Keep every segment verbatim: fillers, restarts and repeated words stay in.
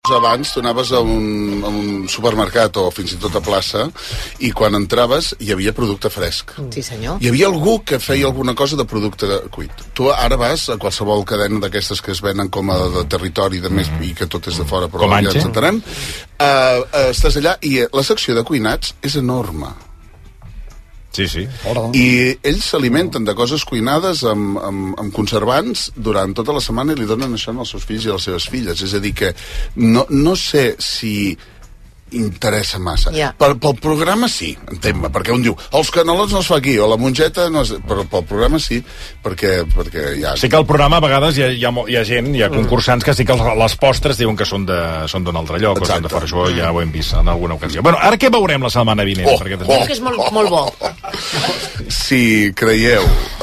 Abans tu anaves a un, a un supermercat o fins i tot a plaça i quan entraves hi havia producte fresc. Sí, senyor. Hi havia algú que feia alguna cosa de producte cuit. Tu ara vas a qualsevol cadena d'aquestes que es venen com a de territori de més, i que tot és de fora, però ja ens entenem. Uh, uh, estàs allà i la secció de cuinats és enorme. Sí, sí. I ells s'alimenten de coses cuinades amb, amb, amb conservants durant tota la setmana i li donen això als seus fills i a les seves filles. És a dir que no, no sé si interessa massa. Yeah. Per, pel programa sí, entenc-me, perquè un diu els canelons no es fa aquí, o la mongeta no es... però pel programa sí, perquè, perquè ja... Sí que al programa a vegades hi ha, hi ha, hi ha gent, hi ha concursants que sí que les postres diuen que són de, són d'un altre lloc. Exacte. O són de fora, això ja ho hem vist en alguna ocasió. Bueno, ara què veurem la setmana vinent? Oh, perquè oh, que és molt, molt bo. Si creieu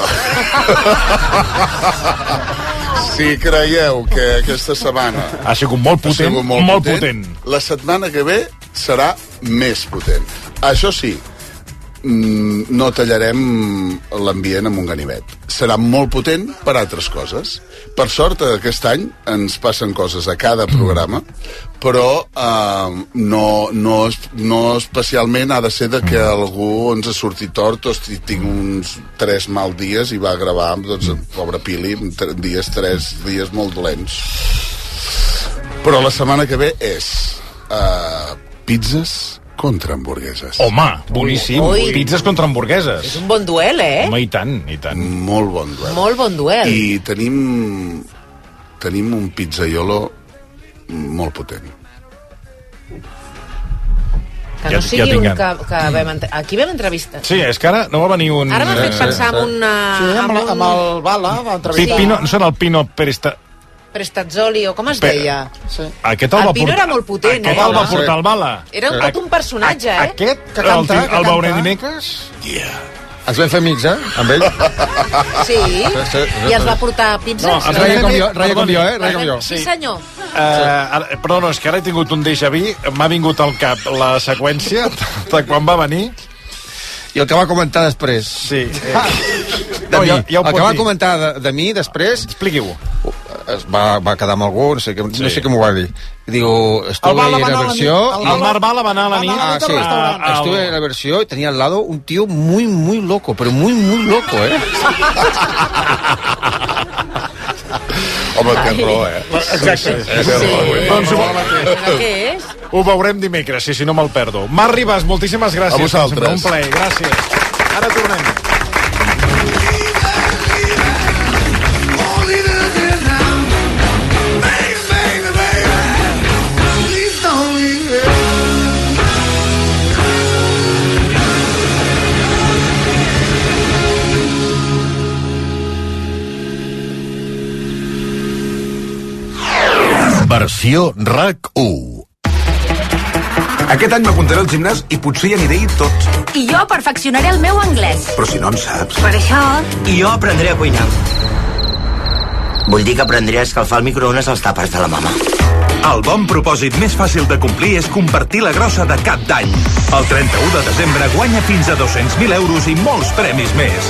si creieu que aquesta setmana ha sigut molt potent, sigut molt, molt potent, potent, la setmana que ve serà més potent. Això sí, no tallarem l'ambient amb un ganivet. Serà molt potent per altres coses. Per sort, aquest any ens passen coses a cada programa, però eh, no, no, no especialment ha de ser de que algú ens ha sortit tort o tinc uns tres mal dies i va gravar, doncs, pobre Pili, dies, tres dies molt dolents. Però la setmana que ve és eh, pizzas contra hamburgueses. Home, boníssim. Ui. Pizzas contra hamburgueses. És un bon duel, eh? Home, i tant, i tant. Molt bon duel. Molt bon duel. I tenim, tenim un pizzaiolo molt potent. Que no Ja- sigui ja un tinguem. que, que vam... entre- Aquí vam entrevistar. Sí, és que ara no va venir un... Ara m'ha fet eh, pensar en una... Sí, amb, en la, un amb el Bala va Pi- entrevistar. Pino, no serà el Pino Perista... Prestazzoli, o com es Pe- deia? Sí. Aquest el El va Pino portar... era molt potent, Aquest eh? el va Sí. portar el Bala. Era un, tot un personatge, eh? Aquest, Que canta, el, que el veuré canta. dimecres? Ens vam fer amics, eh? Amb ell. Sí, i ens va portar pizzas. No, No, es Reia com jo, reia com Perdoni. jo, eh? Reia com jo. Sí, senyor. Uh, ara, perdó, no, és que ara he tingut un déjà vu, m'ha vingut al cap la seqüència de quan va venir. I el que va comentar després. Sí. Eh, De no, mi. ja, ja ho el pot que va dir. comentar de, de mi després Expliqui-ho. es va, va quedar amb algú, no sé, què, Sí. no sé què m'ho va dir. Diu, estuve El Bala en va la anar a la versión... nit, El Marc Bala va anar a la Va nit. anar a la Ah, nit al sí. restaurant. Ah, Estuve en la versión y tenía al lado un tío muy, muy loco, pero muy, muy loco, ¿eh? Home, té raó, eh? Exacte. Sí. Doncs ho, Què és? ho veurem dimecres, sí, si no me'l perdo. Marc Ribas, moltíssimes gràcies. A vosaltres. Un plaer, gràcies. Ara tornem. Versió R A C u. Aquest any m'apuntaré al gimnàs i potser hi aniré tot. I jo perfeccionaré el meu anglès. Però si no en saps. Per això... I jo aprendré a cuinar. Vull dir que aprendré a escalfar el microones als tàpers de la mama. El bon propòsit més fàcil de complir és compartir la grossa de cap d'any. El trenta-u de desembre guanya fins a dos-cents mil euros i molts premis més.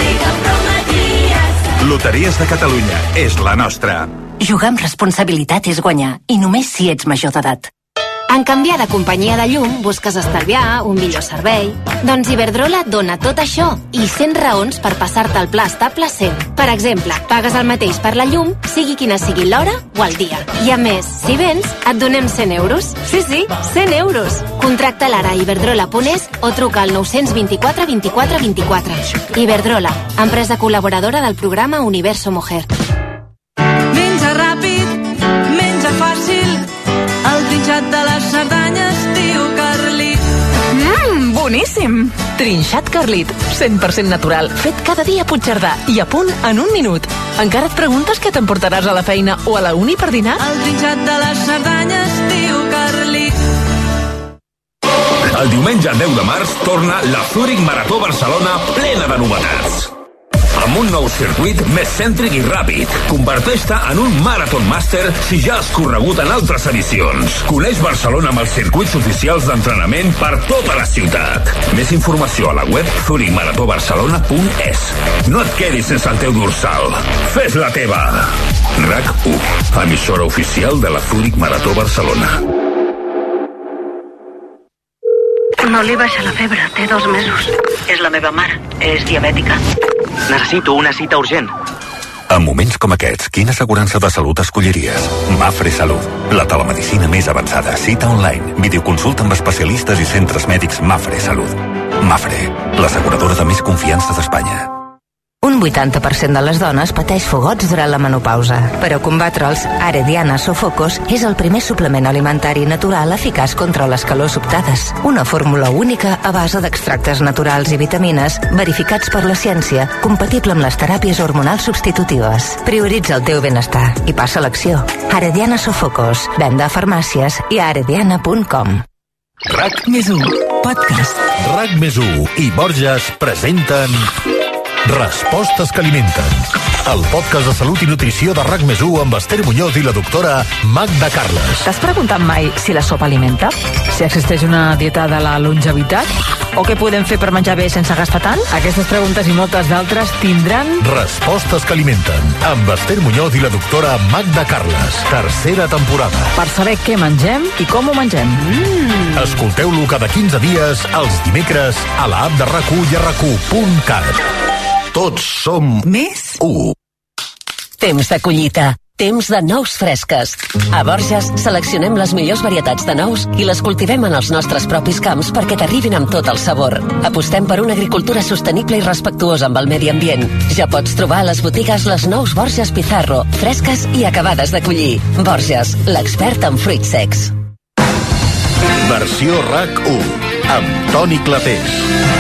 Loteries de Catalunya és la nostra. Jugar amb responsabilitat és guanyar, i només si ets major d'edat. En canviar de companyia de llum, busques estalviar, un millor servei... Doncs Iberdrola et dona tot això i cent raons per passar-te el pla estable cent. Per exemple, pagues el mateix per la llum, sigui quina sigui l'hora o el dia. I a més, si vens, et donem cent euros. Sí, sí, cent euros. Contracta l'ara a iberdrola punt es o truca al nou vint-i-quatre vint-i-quatre vint-i-quatre. Iberdrola, empresa col·laboradora del programa Universo Mujer. Menja ràpid, menja fàcil, el trinxat de les Cerdanyes, tio Carlit. Mmm, boníssim! Trinxat Carlit, cent per cent natural, fet cada dia a Puigcerdà i a punt en un minut. Encara et preguntes què t'emportaràs a la feina o a la uni per dinar? El trinxat de les Cerdanyes, tio Carlit. El diumenge deu de març torna la Zurich Marató Barcelona plena de novetats. Amb un nou circuit més cèntric i ràpid. Converteix-te en un Marathon Master si ja has corregut en altres edicions. Coneix Barcelona amb els circuits oficials d'entrenament per tota la ciutat. Més informació a la web zurich marató barcelona punt es. No et quedis sense el teu dorsal. Fes la teva! RAC u, emissora oficial de la Zurich Marató Barcelona. No li baixa la febre, té dos mesos. És la meva mare, és diabètica. Necessito una cita urgent. En moments com aquests, quina assegurança de salut escolliries? Mafre Salut. La telemedicina més avançada, cita online, videoconsulta amb especialistes i centres mèdics Mafre Salut. Mafre, l'asseguradora de més confiança d'Espanya. Un vuitanta per cent de les dones pateix fogots durant la menopausa. Per a combatre'ls, Arediana Sofocos és el primer suplement alimentari natural eficaç contra les calors sobtades. Una fórmula única a base d'extractes naturals i vitamines verificats per la ciència, compatible amb les teràpies hormonals substitutives. Prioritza el teu benestar i passa a l'acció. Arediana Sofocos, venda a farmàcies i a arediana punt com. RAC més u, podcast. RAC més u i Borges presenten Respostes que alimenten. El podcast de salut i nutrició de RAC més u amb Esther Muñoz i la doctora Magda Carles. T'has preguntat mai si la sopa alimenta? Si existeix una dieta de la longevitat? O què podem fer per menjar bé sense gastar tant? Aquestes preguntes i moltes d'altres tindran... Respostes que alimenten amb Esther Muñoz i la doctora Magda Carles. Tercera temporada. Per saber què mengem i com ho mengem. Mm. Escolteu-lo cada quinze dies els dimecres a l'app de RAC u i a rac u punt cat. Tots som més u. Temps de collita. Temps de nous fresques. A Borges seleccionem les millors varietats de nous i les cultivem en els nostres propis camps perquè t'arribin amb tot el sabor. Apostem per una agricultura sostenible i respectuosa amb el medi ambient. Ja pots trobar a les botigues les nous Borges Pizarro, fresques i acabades de collir. Borges, l'expert en fruits secs. Versió RAC u, amb Toni Clapés.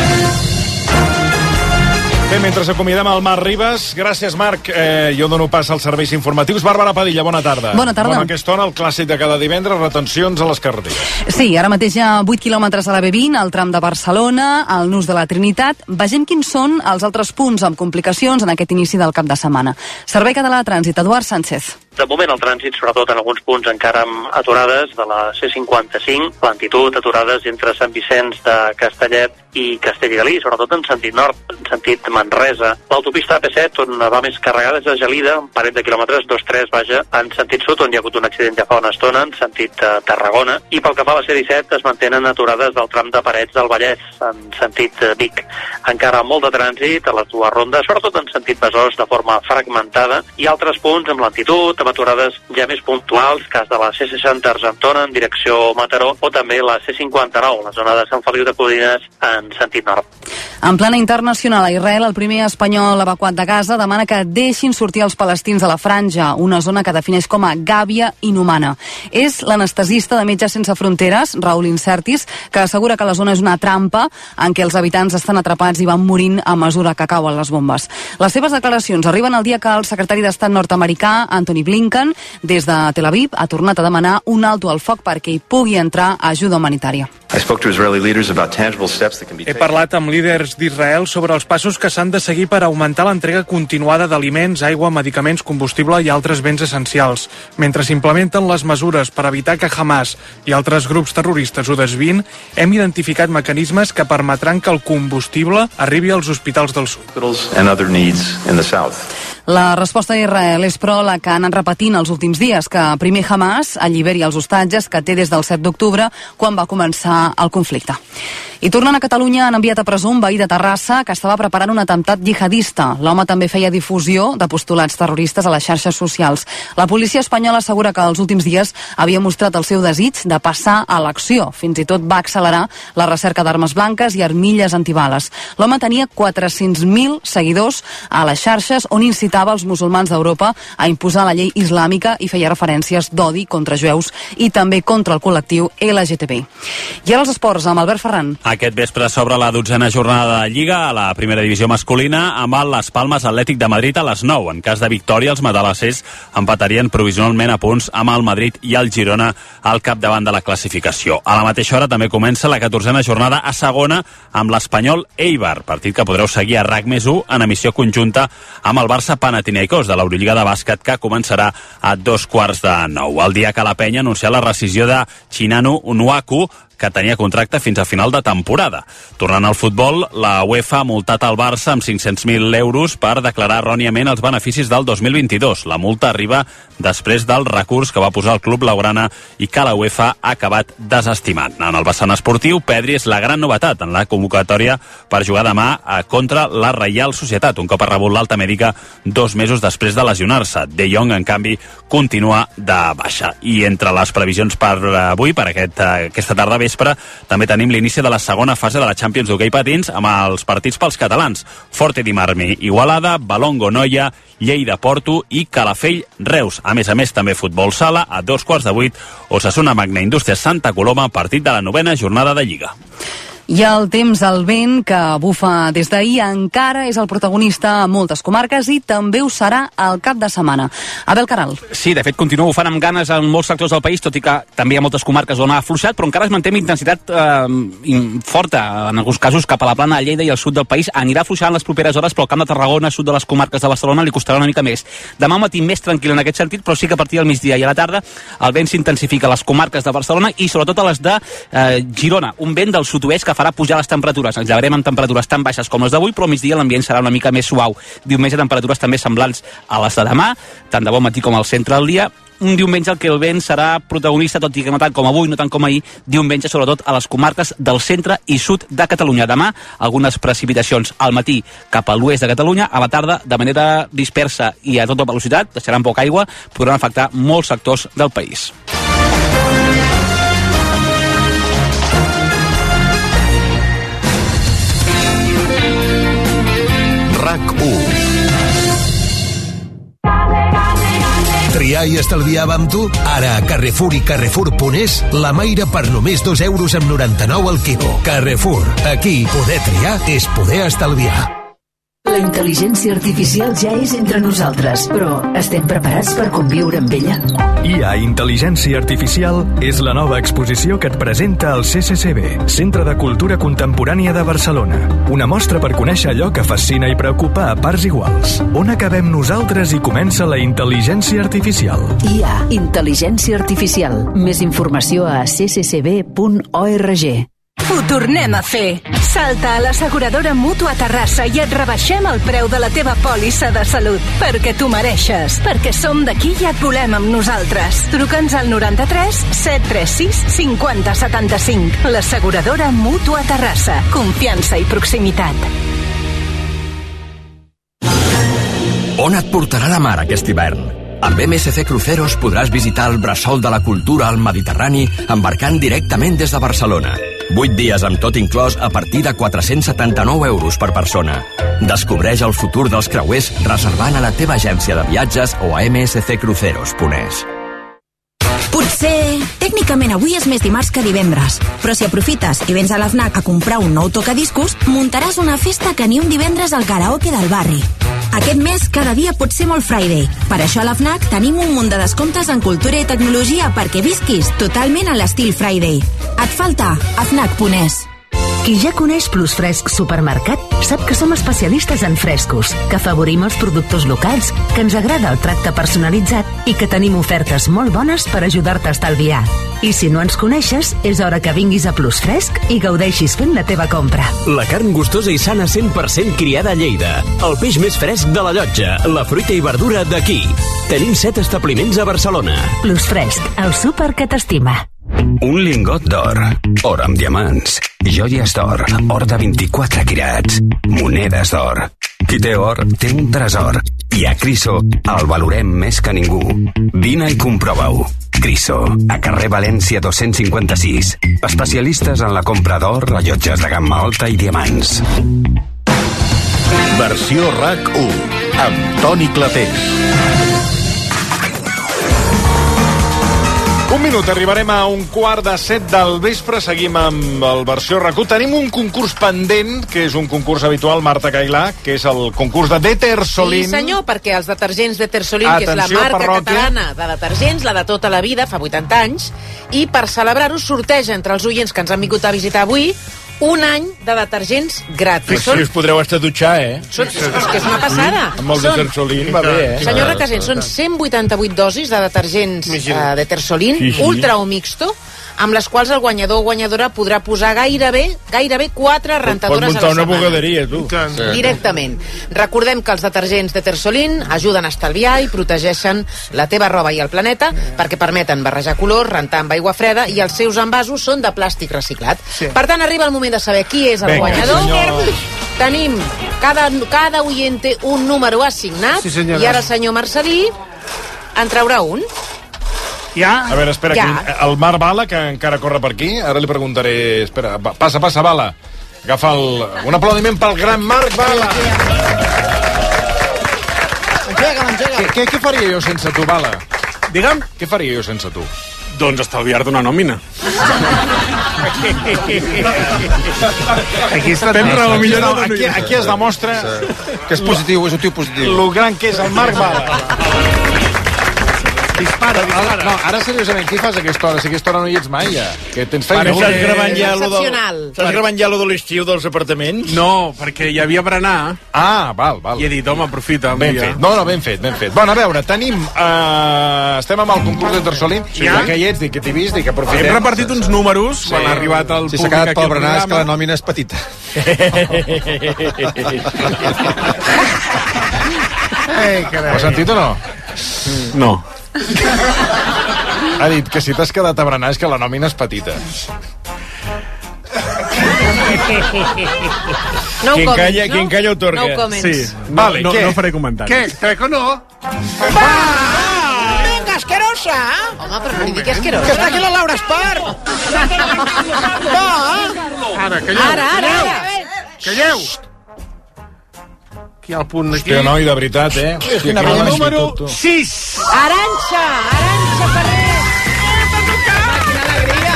Bé, mentre acomiadem el Marc Ribas, gràcies Marc, eh, jo dono pas als serveis informatius. Bàrbara Padilla, bona tarda. Bona tarda. Bona aquesta hora, el clàssic de cada divendres, retencions a les carreteres. Sí, ara mateix hi ha vuit quilòmetres a la B vint, al tram de Barcelona, al Nus de la Trinitat. Vegem quins són els altres punts amb complicacions en aquest inici del cap de setmana. Servei Català de Trànsit, Eduard Sánchez. De moment el trànsit, sobretot en alguns punts encara amb aturades de la C cinquanta-cinc, lentitud, aturades entre Sant Vicenç de Castellet i Castellgalí, sobretot en sentit nord, en sentit Manresa. L'autopista A P set, on va més carregada, és de Gelida, un parell de quilòmetres, dos tres, vaja, en sentit sud, on hi ha hagut un accident ja fa una estona, en sentit uh, Tarragona, i pel que fa a la C disset es mantenen aturades del tram de Parets del Vallès, en sentit uh, Vic. Encara molt de trànsit a les dues rondes, sobretot en sentit Besòs, de forma fragmentada, i altres punts amb lentitud, amb aturades ja més puntuals, cas de la C seixanta Argentona en direcció Mataró, o també la C cinquanta-nou, la zona de Sant Feliu de Codines en sentit nord. En plana internacional, a Israel, el primer espanyol evacuat de Gaza demana que deixin sortir els palestins de la franja, una zona que defineix com a gàbia inhumana. És l'anestesista de Metges Sense Fronteres, Raül Incertis, que assegura que la zona és una trampa en què els habitants estan atrapats i van morint a mesura que cauen les bombes. Les seves declaracions arriben el dia que el secretari d'Estat nord-americà, Antony Blinken, des de Tel Aviv, ha tornat a demanar un alto al foc perquè hi pugui entrar ajuda humanitària. He parlat amb líders d'Israel sobre els passos que s'han de seguir per augmentar l'entrega continuada d'aliments, aigua, medicaments, combustible i altres béns essencials. Mentre s'implementen les mesures per evitar que Hamas i altres grups terroristes ho desviïn, hem identificat mecanismes que permetran que el combustible arribi als hospitals del sud. La resposta d'Israel és, però, la que han anat repetint els últims dies, que primer Hamas alliberi els hostatges que té des del set d'octubre, quan va començar el conflicte. I tornant a Catalunya, han enviat a presó un veí de Terrassa que estava preparant un atemptat jihadista. L'home també feia difusió de postulats terroristes a les xarxes socials. La policia espanyola assegura que els últims dies havia mostrat el seu desig de passar a l'acció. Fins i tot va accelerar la recerca d'armes blanques i armilles antibales. L'home tenia quatre-cents mil seguidors a les xarxes, on incitava els musulmans d'Europa a imposar la llei islàmica i feia referències d'odi contra jueus i també contra el col·lectiu L G T B. I ara els esports, amb Albert Ferran. Aquest vespre s'obre la dotzena jornada de Lliga a la primera divisió masculina amb el Las Palmas Atlètic de Madrid a les nou. En cas de victòria, els madalassers empatarien provisionalment a punts amb el Madrid i el Girona al capdavant de la classificació. A la mateixa hora també comença la catorzena jornada a segona amb l'Espanyol Eibar, partit que podreu seguir a RAC més u en emissió conjunta amb el Barça Panathinaikos de l'Eurolliga de bàsquet, que començarà a dos quarts de nou. El dia que la penya ha anunciat la rescisió de Chinanu Nwaku, que tenia contracte fins a final de temporada. Tornant al futbol, la UEFA ha multat el Barça amb cinc-cents mil euros per declarar erròniament els beneficis del dos mil vint-i-dos. La multa arriba després del recurs que va posar el club blaugrana i que la UEFA ha acabat desestimant. En el vessant esportiu, Pedri és la gran novetat en la convocatòria per jugar demà contra la Reial Societat, un cop ha rebut l'alta mèdica dos mesos després de lesionar-se. De Jong, en canvi, continua de baixa. I entre les previsions per avui, per aquest, aquesta tarda vespre, també tenim l'inici de la segona fase de la Champions d'hoquei patins amb els partits pels catalans. Forte di Marmi, Igualada, Balongo Noia, Lleida Porto i Calafell Reus. A més a més, també futbol sala, a dos quarts de vuit, Osasuna Magna Indústries Santa Coloma, partit de la novena jornada de Lliga. I el temps, el vent, que bufa des d'ahir, encara és el protagonista a moltes comarques i també ho serà al cap de setmana. Abel Caral. Sí, de fet, continua bufant amb ganes en molts sectors del país, tot i que també hi ha moltes comarques on ha afluixat, però encara es manté amb intensitat eh, forta, en alguns casos cap a la plana de Lleida i al sud del país. Anirà afluixant les properes hores, però el camp de Tarragona, sud de les comarques de Barcelona, li costarà una mica més. Demà matí més tranquil en aquest sentit, però sí que a partir del migdia i a la tarda el vent s'intensifica a les comarques de Barcelona i sobretot a les de eh, Girona, un vent del sud-oest que farà pujar les temperatures. Ens llevarem amb temperatures tan baixes com les d'avui, però al migdia l'ambient serà una mica més suau. Diumenge temperatures també semblants a les de demà, tant de bon matí com al centre del dia. Un diumenge en què el vent serà protagonista, tot i que no tant com avui, no tant com ahir, diumenge sobretot a les comarques del centre i sud de Catalunya. Demà, algunes precipitacions al matí cap a l'oest de Catalunya, a la tarda de manera dispersa i a tota velocitat, deixaran poca aigua, podran afectar molts sectors del país. RAC u. Triar i estalviar amb tu? Ara a Carrefour i Carrefour punt es la maire per només dos euros amb noranta-nou al quilo. Carrefour, aquí poder triar és poder estalviar. La intel·ligència artificial ja és entre nosaltres, però estem preparats per conviure amb ella? I A Intel·ligència Artificial és la nova exposició que et presenta el C C C B, Centre de Cultura Contemporània de Barcelona. Una mostra per conèixer allò que fascina i preocupa a parts iguals. On acabem nosaltres i comença la intel·ligència artificial? I A Intel·ligència Artificial. Més informació a c c c b punt org. Ho tornem a fer. Salta a l'asseguradora Mútua Terrassa i et rebaixem el preu de la teva pòlissa de salut. Perquè tu mereixes. Perquè som d'aquí i et volem amb nosaltres. Truca'ns al noranta-tres set tres sis cinquanta setanta-cinc. L'asseguradora Mútua Terrassa. Confiança i proximitat. On et portarà la mar aquest hivern? Amb M S C Cruceros podràs visitar el bressol de la cultura al Mediterrani embarcant directament des de Barcelona. vuit dies amb tot inclòs a partir de quatre-cents setanta-nou euros per persona. Descobreix el futur dels creuers reservant a la teva agència de viatges o a m s c cruceros punt es. Potser, tècnicament avui és més dimarts que divendres, però si aprofites i vens a la FNAC a comprar un nou tocadiscos, muntaràs una festa que ni un divendres al karaoke del barri. Aquest mes, cada dia pot ser molt Friday. Per això a la FNAC tenim un munt de descomptes en cultura i tecnologia perquè visquis totalment a l'estil Friday. Et falta? a fnac punt es. Qui ja coneix Plus Fresc Supermercat sap que som especialistes en frescos, que afavorim els productors locals, que ens agrada el tracte personalitzat i que tenim ofertes molt bones per ajudar-te a estalviar. I si no ens coneixes, és hora que vinguis a Plus Fresc i gaudeixis fent la teva compra. La carn gustosa i sana cent per cent criada a Lleida. El peix més fresc de la Llotja. La fruita i verdura d'aquí. Tenim set establiments a Barcelona. Plus Fresc, el súper que t'estima. Un lingot d'or, or amb diamants, joies d'or, or de vint-i-quatre quirats, monedes d'or. Qui té or, té un tresor. I a Criso el valorem més que ningú. Vine i comprova-ho. Criso, a carrer València dos-cents cinquanta-sis. Especialistes en la compra d'or, rellotges de gamma alta i diamants. Versió RAC u, amb Toni Clapés. Un minut, arribarem a un quart de set del vespre, seguim amb el versió RAC u. Tenim un concurs pendent, que és un concurs habitual, Marta Cailà, que és el concurs de Detersolin. Sí, senyor, perquè els detergents Detersolin, que és la marca parròquia catalana de detergents, la de tota la vida, fa vuitanta anys, i per celebrar-ho sorteja entre els oients que ens han vingut a visitar avui un any de detergents gratis. Però si us podreu estar a dutxar, eh? Són, és que és una passada. Amb el Detersolin va bé, eh? Senyor Requesens, són cent vuitanta-vuit dosis de detergents uh, Detersolin, sí, sí. ultra o mixto, amb les quals el guanyador o guanyadora podrà posar gairebé gairebé quatre rentadores a la setmana. Pots muntar una bugaderia, tu. Sí. Directament. Recordem que els detergents de Tersolín ajuden a estalviar i protegeixen la teva roba i el planeta perquè permeten barrejar colors, rentar amb aigua freda i els seus envasos són de plàstic reciclat. Sí. Per tant, arriba el moment de saber qui és el Venga, guanyador. Senyor. Tenim cada, cada oient té un número assignat sí, i ara el senyor Marcelí en traurà un. Ja? A veure, espera, ja. Aquí, el Marc Bala, que encara corre per aquí, ara li preguntaré... Espera, passa, passa, Bala. Agafa el... un aplaudiment pel gran Marc Bala. Engega, engega. Què, què faria jo sense tu, Bala? Digue'm. Què faria jo sense tu? Doncs estalviar-te una nòmina. Aquí està ben raó, millor no, aquí, aquí es demostra que és positiu, és un tio positiu. Lo gran que és el Marc Bala. Dispara, dispara. No, ara seriosament, què fas a aquesta hora? Si a aquesta hora no hi ets mai, ja. Que tens feina. Saps gravant ja lo del... Saps gravant ja lo de l'estiu dels apartaments? No, perquè hi havia berenar. Ah, val, val. I he dit, home, aprofita. Ben fet. No, no, ben fet, ben fet. Bueno, a veure, tenim... Uh, estem amb el concurs de Tersolín. Sí. Ja que hi ets, dic que t'hi vist, dic que aprofitem. Hem repartit uns números sí. quan ha arribat el si públic aquí al programa. Si s'ha quedat pel berenar és que la nòmina és petita. Ei, carai. Ho has sentit o no? No. Ha dit que si t'has quedat a berenar és que la nòmina és petita. No quien comments, calla, no? Quien calla otorga. No comments. Sí. Vale, no, què? No faré comentaris. Què? Crec o no? Va! Vinga, asquerosa! Home, però no li dic asquerosa. Que està aquí la Laura Espart! Va! Ara, calleu. Ara, ara, ara. Calleu. Aquí al punt d'aquí. Hòstia, noi, de veritat, eh? Hòstia, el número sis. Arantxa, Arantxa Ferrer. Quina alegria.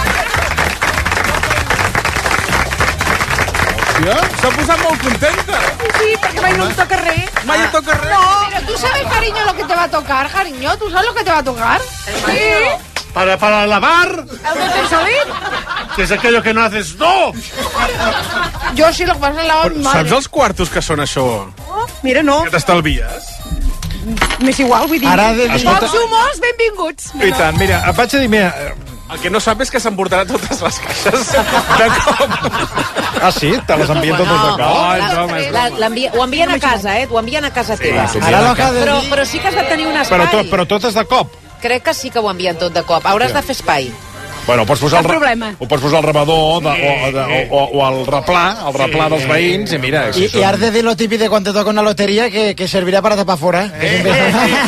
Hòstia, s'ha posat molt contenta. Sí, perquè mai no em toca res. Mai em toca res. No, pero tú sabes, cariño, lo que te va a tocar, cariño. ¿Tú sabes lo que te va a tocar? Sí. Para, para lavar. ¿El de Tersolín? Que es aquello que no haces, no! Yo sí, lo que pasa es la madre. Saps els quartos que són això? Oh, mira, no. Que t'estalvies? M'és igual, vull dir. Ara de dir... Pocs humors, benvinguts. I tant, mira, et vaig a dir... Mira, el que no sap és que s'emportarà totes les caixes de cop. Ah, sí? Te les envien totes de cop? Ho envien a casa, eh? Ho envien a casa teva. Sí, però, però sí que has de tenir un espai. Però, to, però totes de cop? Crec que sí que ho envien tot de cop. Hauràs de fer espai. Bueno, ho pots posar, Cap el, problema. ho pots posar al rebedor de, o, de, o, o, o al replà, al replà dels veïns, i mira... Si y, són... y has de decir lo típico de cuando te toca una lotería que, que servirá para tapar fora. Eh, eh,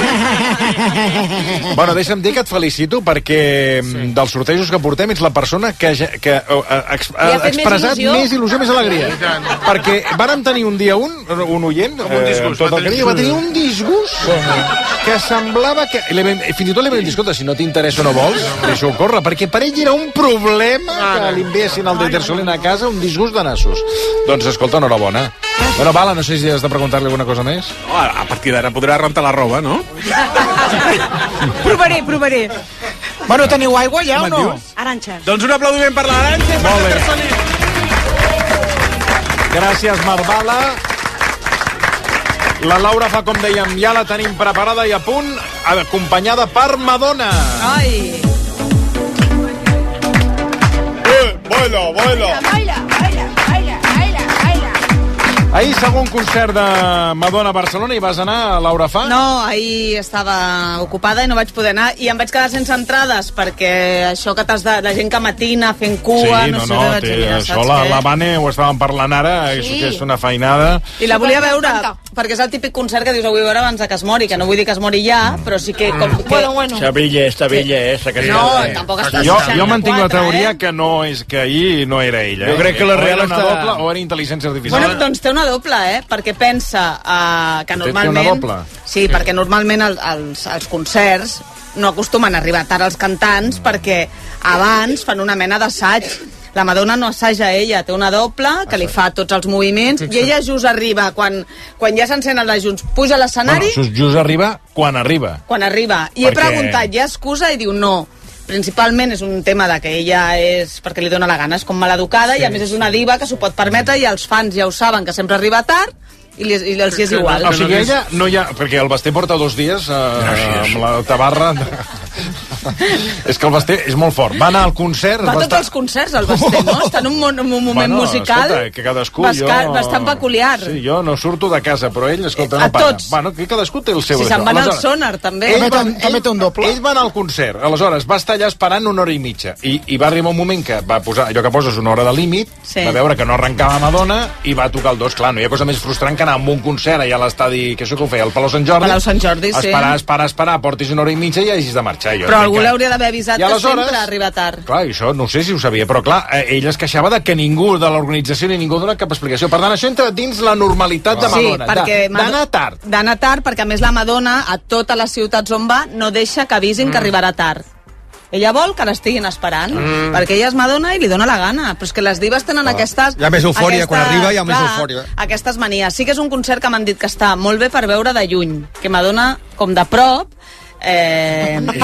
eh. Bueno, deixa'm dir que et felicito perquè sí. dels sortejos que portem ets la persona que, que uh, ha, ha expressat més il·lusió, més, il·lusió, més alegria. Perquè vàrem tenir un dia un, un oient, com un disgust, eh, tot el que dia, va tenir un disgust que semblava que... Fins i tot li vam dir, escolta, si no t'interessa o no vols, deixa-ho córrer, perquè per ell era un problema que li enviessin el de Tersolín a casa, un disgust de nassos. Doncs, escolta, enhorabona. Bueno, Bala, no sé si has de preguntar-li alguna cosa més. Oh, a partir d'ara podrà rentar la roba, no? Provaré, provaré. Bueno, teniu aigua ja o no? Arantxa. Doncs un aplaudiment per l'Arantxa i per el Tersolín. Gràcies, Marc Bala. La Laura fa, com dèiem, ja la tenim preparada i a punt, acompanyada per Madonna. Ai! Baila, baila. Baila, baila, baila, baila, baila. Ahir, segon concert de Madonna a Barcelona, hi vas anar, Laura Fa? No, ahir estava ocupada i no vaig poder anar, i em vaig quedar sense entrades, perquè això que t'has de... la gent que matina fent cua, sí, no, no sé, no, de té, mirar, això la, què? la Vane ho estàvem parlant ara, sí. És, que és una feinada. I la volia veure, perquè és el típic concert que dius avui veure abans de que es mori, que no vull dir que es mori ja, però sí que... Com, que... Bueno, bueno. Està bella, està bella, eh? No, tampoc està jo, jo mantinc la teoria eh? que no és que ahir no era ella. Jo crec que la real era una està... doble o era intel·ligència artificial. Bueno, doncs té una doble, eh? Perquè pensa uh, que normalment... Té una doble? Sí, perquè normalment el, els, els concerts no acostumen a arribar tard als cantants perquè abans fan una mena d'assaig. La Madonna no assaja ella, té una doble que li fa tots els moviments i ella just arriba, quan, quan ja s'encenen les llums, puja a l'escenari... Bueno, just arriba quan arriba. Quan arriba. I perquè... he preguntat, hi ha excusa? I diu, no. Principalment és un tema de que ella és perquè li dóna la gana, és com maleducada, sí, i a més és una diva que s'ho pot permetre i els fans ja ho saben, que sempre arriba tard, i, li, i els hi és igual. O sigui, ella no hi ha... Perquè el Basté porta dos dies eh, amb la tabarra... És que el Basté és molt fort. Va anar al concert... Va a tots els concerts, el Basté, no? Està en un, un moment bueno, musical escolta, que cadascú, bastant, jo... bastant peculiar. Sí, jo no surto de casa, però ell, escolta, no a para. Tots. Bueno, que cadascú té el seu... Si se'n van al Sonar, també. Ell va, ell, té un doble. Ell va anar al concert, aleshores va estar allà esperant una hora i mitja, i, i va arribar un moment que va posar, allò que poses una hora de límit, sí. Va veure que no arrencava Madonna, i va tocar el dos. Clar, no hi ha cosa més frustrant que anar a un concert allà a l'estadi, que això que ho feia, al Palau Sant Jordi. Palau Sant Jordi, sí. Esperar, esperar, esperar, portis una hora i mitja i hagis de marxar. Jo però algú l'hauria d'haver avisat que sempre arriba tard. Clar, això no sé si ho sabia, però clar, ell es queixava de que ningú de l'organització ni ningú dona cap explicació. Per tant, això entra dins la normalitat de Madonna. Sí, perquè d'anar tard. D'anar tard, perquè a més la Madonna, a totes les ciutats on va, no deixa que avisin mm. que arribarà tard. Ella vol que l'estiguin esperant, mm. perquè ella és Madonna i li dona la gana. Però és que les divas tenen ah. aquestes... Hi ha més eufòria, aquesta, quan arriba hi ha clar, més eufòria. Aquestes manies. Sí que és un concert que m'han dit que està molt bé per veure de lluny, que Madonna, com de prop, Eh, no,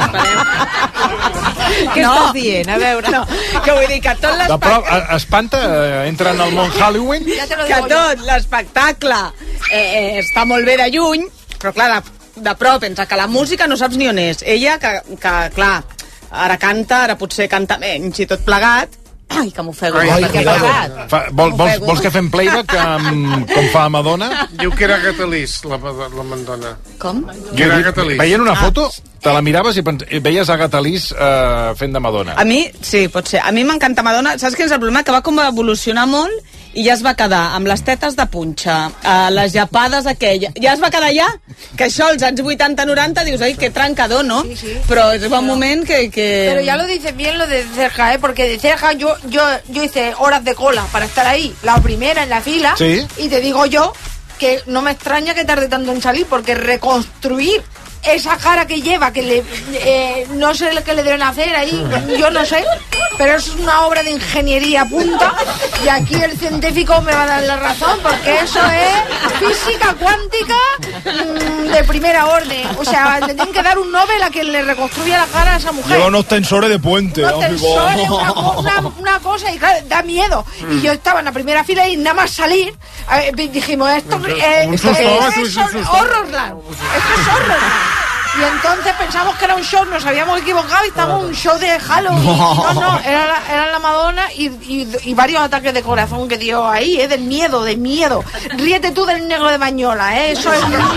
què no, estàs dient? A veure, no, que vull dir que tot l'espectacle espanta, entra en el món Halloween, ja que tot l'espectacle eh, eh, està molt bé de lluny, però clar, de, de prop, entre que la música no saps ni on és. Ella, que, que clar, ara canta, ara potser canta menys i tot plegat. Ai, que m'ofego. Ai, ai, què ha passat? Fa, vol, vols, vols que fem playback um, com fa Madonna? Diu que era Catalís, la, la Madonna. Com? Que era Catalís. Veient una foto, te la miraves i pens... veies a Catalís uh, fent de Madonna. A mi, sí, pot ser. A mi m'encanta Madonna. Saps quin és el problema? Que va com evolucionar molt i ja es va quedar amb les tetes de punxa, uh, les llapades aquella. Ja es va quedar allà, que això als anys vuitanta noranta dius, ai, que trencador, ¿no? Sí, sí. Però és un moment que, que... Pero ya lo dices bien lo de Cerja, ¿eh? Porque de Cerja yo, yo, yo hice horas de cola para estar ahí, la primera en la fila, ¿sí? Y te digo yo que no me extraña que tarde tanto en salir, porque reconstruir esa cara que lleva, que le, eh, no sé lo que le deben hacer ahí, yo no sé, pero es una obra de ingeniería punta, y aquí el científico me va a dar la razón, porque eso es física cuántica mmm, de primera orden. O sea, le tienen que dar un Nobel a quien le reconstruya la cara a esa mujer. Lleva unos tensores de puente. Unos tensores, una, una, una cosa, y claro, da miedo. Mm. Y yo estaba en la primera fila y nada más salir, eh, dijimos, esto, eh, esto, esto es Horrorland. Esto es Horrorland. Y entonces pensamos que era un show, nos habíamos equivocado y estaba un show de Halloween. No, no, era la, era la Madonna y, y, y varios ataques de corazón que dio ahí, ¿eh? Del miedo, del miedo. Ríete tú del negro de Bañola, ¿eh? Eso es miedo.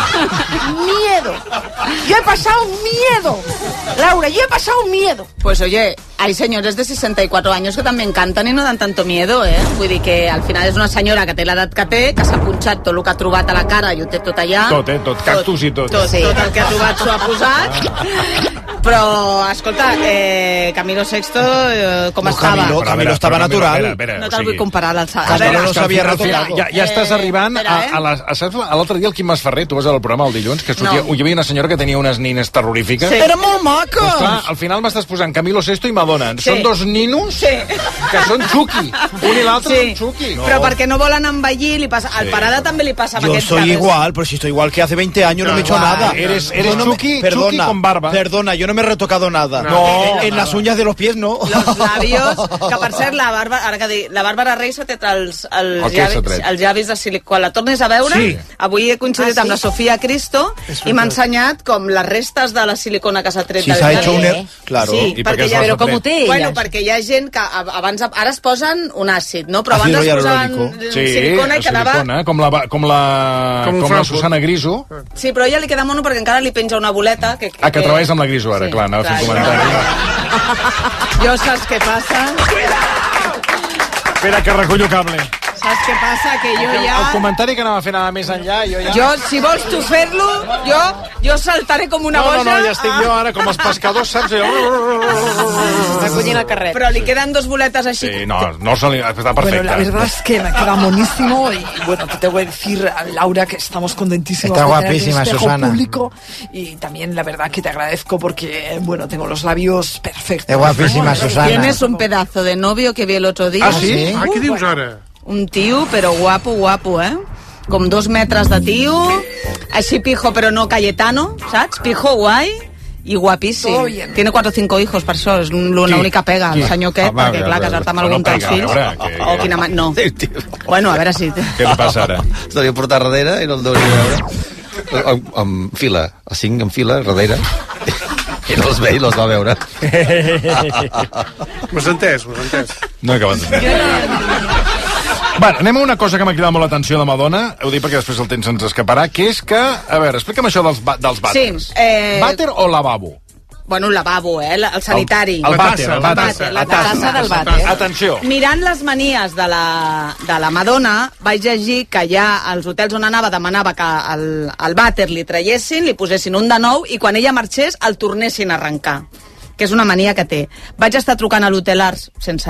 Miedo. Yo he pasado miedo, Laura, yo he pasado miedo. Pues oye, hay señores de sesenta y cuatro años que también cantan y no dan tanto miedo, eh? Vull dir que al final és una senyora que té l'edat que té, que s'ha punxat tot el que ha trobat a la cara i ho té tot allà. Tot, eh? Tot, cactus i tot. Tot, sí. Tot el que ha trobat s'ho ha posat. Però, escolta, eh, Camilo Sexto, eh, com no, estava? Camilo, Camilo estava natural. Espera, espera, no te'l vull comparar a l'alçada. Camilo no s'havia retocat. Ja, ja estàs arribant a, a, a, a, saps, l'altre dia el Quim Masferrer, tu vas al programa el dilluns, que sortia, no. Hi havia una senyora que tenia unes nines terrorífiques. Sí. Era molt maca. Pues clar, al final m'estàs posant Camilo Sesto i Madonna. Sí. Són dos ninos sí. que són Chucky. Un i l'altre sí. són Chucky. No. Però perquè no volen envellir, li passa... Al sí. Parada també li passa amb Yo aquests soy cabres. igual, pero si estoy igual que hace veinte años, no, no me he hecho nada. Eres, eres no, no Chucky, me, perdona, Chucky con barba. Perdona, yo no me he retocado nada. No. no en, en las uñas de los pies, no. Los labios, que per cert, la Bàrbara, ara que dic, la Bàrbara Reis s'ha tret els, els, okay, llavis, els llavis de silicona. Quan la tornes a veure, sí. Avui he coincidit ah, sí? amb la Sofia Cristo i m'ha ensenyat com les restes de la silicona que s'ha tret. Sí, s'ha hecho un... Er... Claro. Sí, I perquè ja, però com ho té ella? Bueno, perquè hi ha gent que abans, ara es posen un àcid, no? Però abans es posaven sí, silicona i quedava... Silicona, com la, com la, com com la Susana Griso. Sí, però ella li queda mono perquè encara li penja una boleta. Que, que, ah, que treballes amb la Griso ara, sí, clar, anava clar, fent comentari. Jo saps què passa? Espera, que recullo cable. Saps què passa? Que jo ja... El comentari que anava fent anava més enllà, jo ja... Jo, si vols tu fer-lo, jo, jo saltaré com una no, boja... No, no, ja estic jo ara, com els pescadors, saps? Recollint el carret. Però li queden dos boletes així... Sí, no, no se li... Està perfecte. Bueno, la verdad es que me queda monísimo y, bueno, te tengo que decir, Laura, que estamos contentísimos Está de guapísima, tener un espejo Susana. público y también, la verdad, que te agradezco porque, bueno, tengo los labios perfectos. Es guapísima, Susana. Tienes un pedazo de novio que vi el otro día. Ah, sí? Ah, què dius ara? Un tio, però guapo, guapo, eh? Com dos metres de tio, així pijo, però no Cayetano, saps? Pijo guai i guapíssim. Tiene cuatro o cinco hijos, per això, és una única pega, el senyor aquest, perquè, clar, casar-te amb algun dels fills... O quina mà... No. Bueno, a veure si... Què li passa ara? Se li portar darrere i no el deuria veure. En, en fila, a cinc en fila, darrere. I los ve i los va veure. M'ho has entès, m'ho has entès. No he acabat d'entendre. Bueno, anem a una cosa que m'ha cridat molt l'atenció de Madonna, ho dic perquè després el temps ens escaparà, que és que, a veure, explica'm això dels, dels vàters. Sí, eh... Vàter o lavabo? Bueno, el lavabo, eh? El sanitari. El, el vàter, el vàter. La tassa del vàter. Atenció. Mirant les manies de la, de la Madonna, vaig llegir que ja als hotels on anava demanava que el, el vàter li traiessin, li posessin un de nou i quan ella marxés el tornessin a arrencar, que és una mania que té. Vaig estar trucant a l'Hotel Arts sense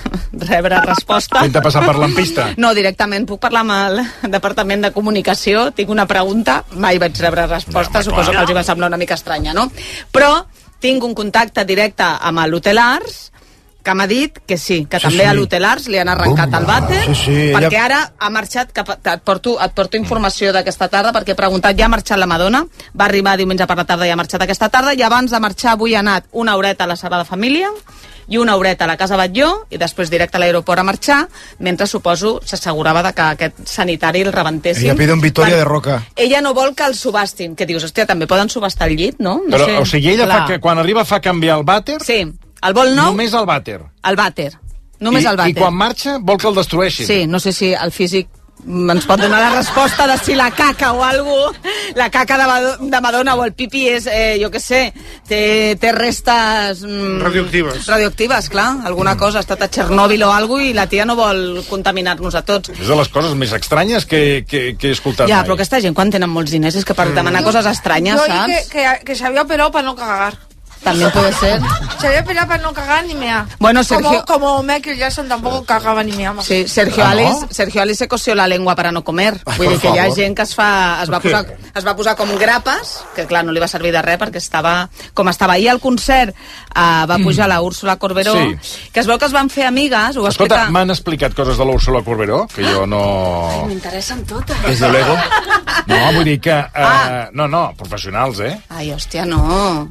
rebre resposta. Intenta passar per l'ampista. No, directament. Puc parlar amb el Departament de Comunicació? Tinc una pregunta. Mai vaig rebre resposta. No, suposo que els hi va semblar una mica estranya, no? Però tinc un contacte directe amb l'Hotel Arts que m'ha dit que sí, que sí, també sí. A l'Hotel Arts li han arrencat Bomba. El vàter, sí, sí, perquè ella... ara ha marxat, cap a, et, porto, et porto informació d'aquesta tarda, perquè he preguntat, ja ha marxat la Madonna, va arribar diumenge per la tarda i ha marxat aquesta tarda, i abans de marxar avui ha anat una horeta a la Sagrada Família, i una horeta a la Casa Batlló, i després directe a l'aeroport a marxar, mentre suposo s'assegurava de que aquest sanitari el rebentessin. Ella pide un Victoria de Roca. Ella no vol que el subhastin, que dius, hòstia, també poden subhastar el llit, no? no Però, sé. O sigui, ella fa que, quan arriba fa canviar el vàter... Sí, el vol nou... Només el vàter. El vàter. Només I, el vàter. I quan marxa vol que el destrueixin. Sí, no sé si el físic ens pot donar la resposta de si la caca o algú, la caca de, de Madonna o el pipi és, eh, jo què sé, té, té restes... Mm, radioactives. Radioactives, clar. Alguna cosa, ha estat a Txernòbil o alguna i la tia no vol contaminar-nos a tots. És de les coses més estranyes que, que, que he escoltat ja, mai. Però aquesta gent, quan tenen molts diners, és que per demanar mm. coses estranyes, Yo saps? Que, que, que se había operado para no cagar. También puede ser. Se había operado para no cagar ni mear. Bueno, Sergio... Como, como Michael Jackson tampoco cagaba ni meaba. Sí, Sergio ¿Ah, Alice, no? Sergio Alice se cosió la lengua para no comer. Ai, Vull dir que favor. hi ha gent que es, fa, es, va posar, es va posar com grapes, que clar, no li va servir de res perquè estava com estava. Ahir al concert uh, va pujar la Úrsula Corberó, Sí. que es veu que es van fer amigues. Ho va Escolta, explicar... m'han explicat coses de l'Úrsula Corberó, que jo no... Ai, m'interessen totes. Des de l'ego? No, vull dir que... Uh, ah. No, no, professionals, eh? Ai, hòstia, no.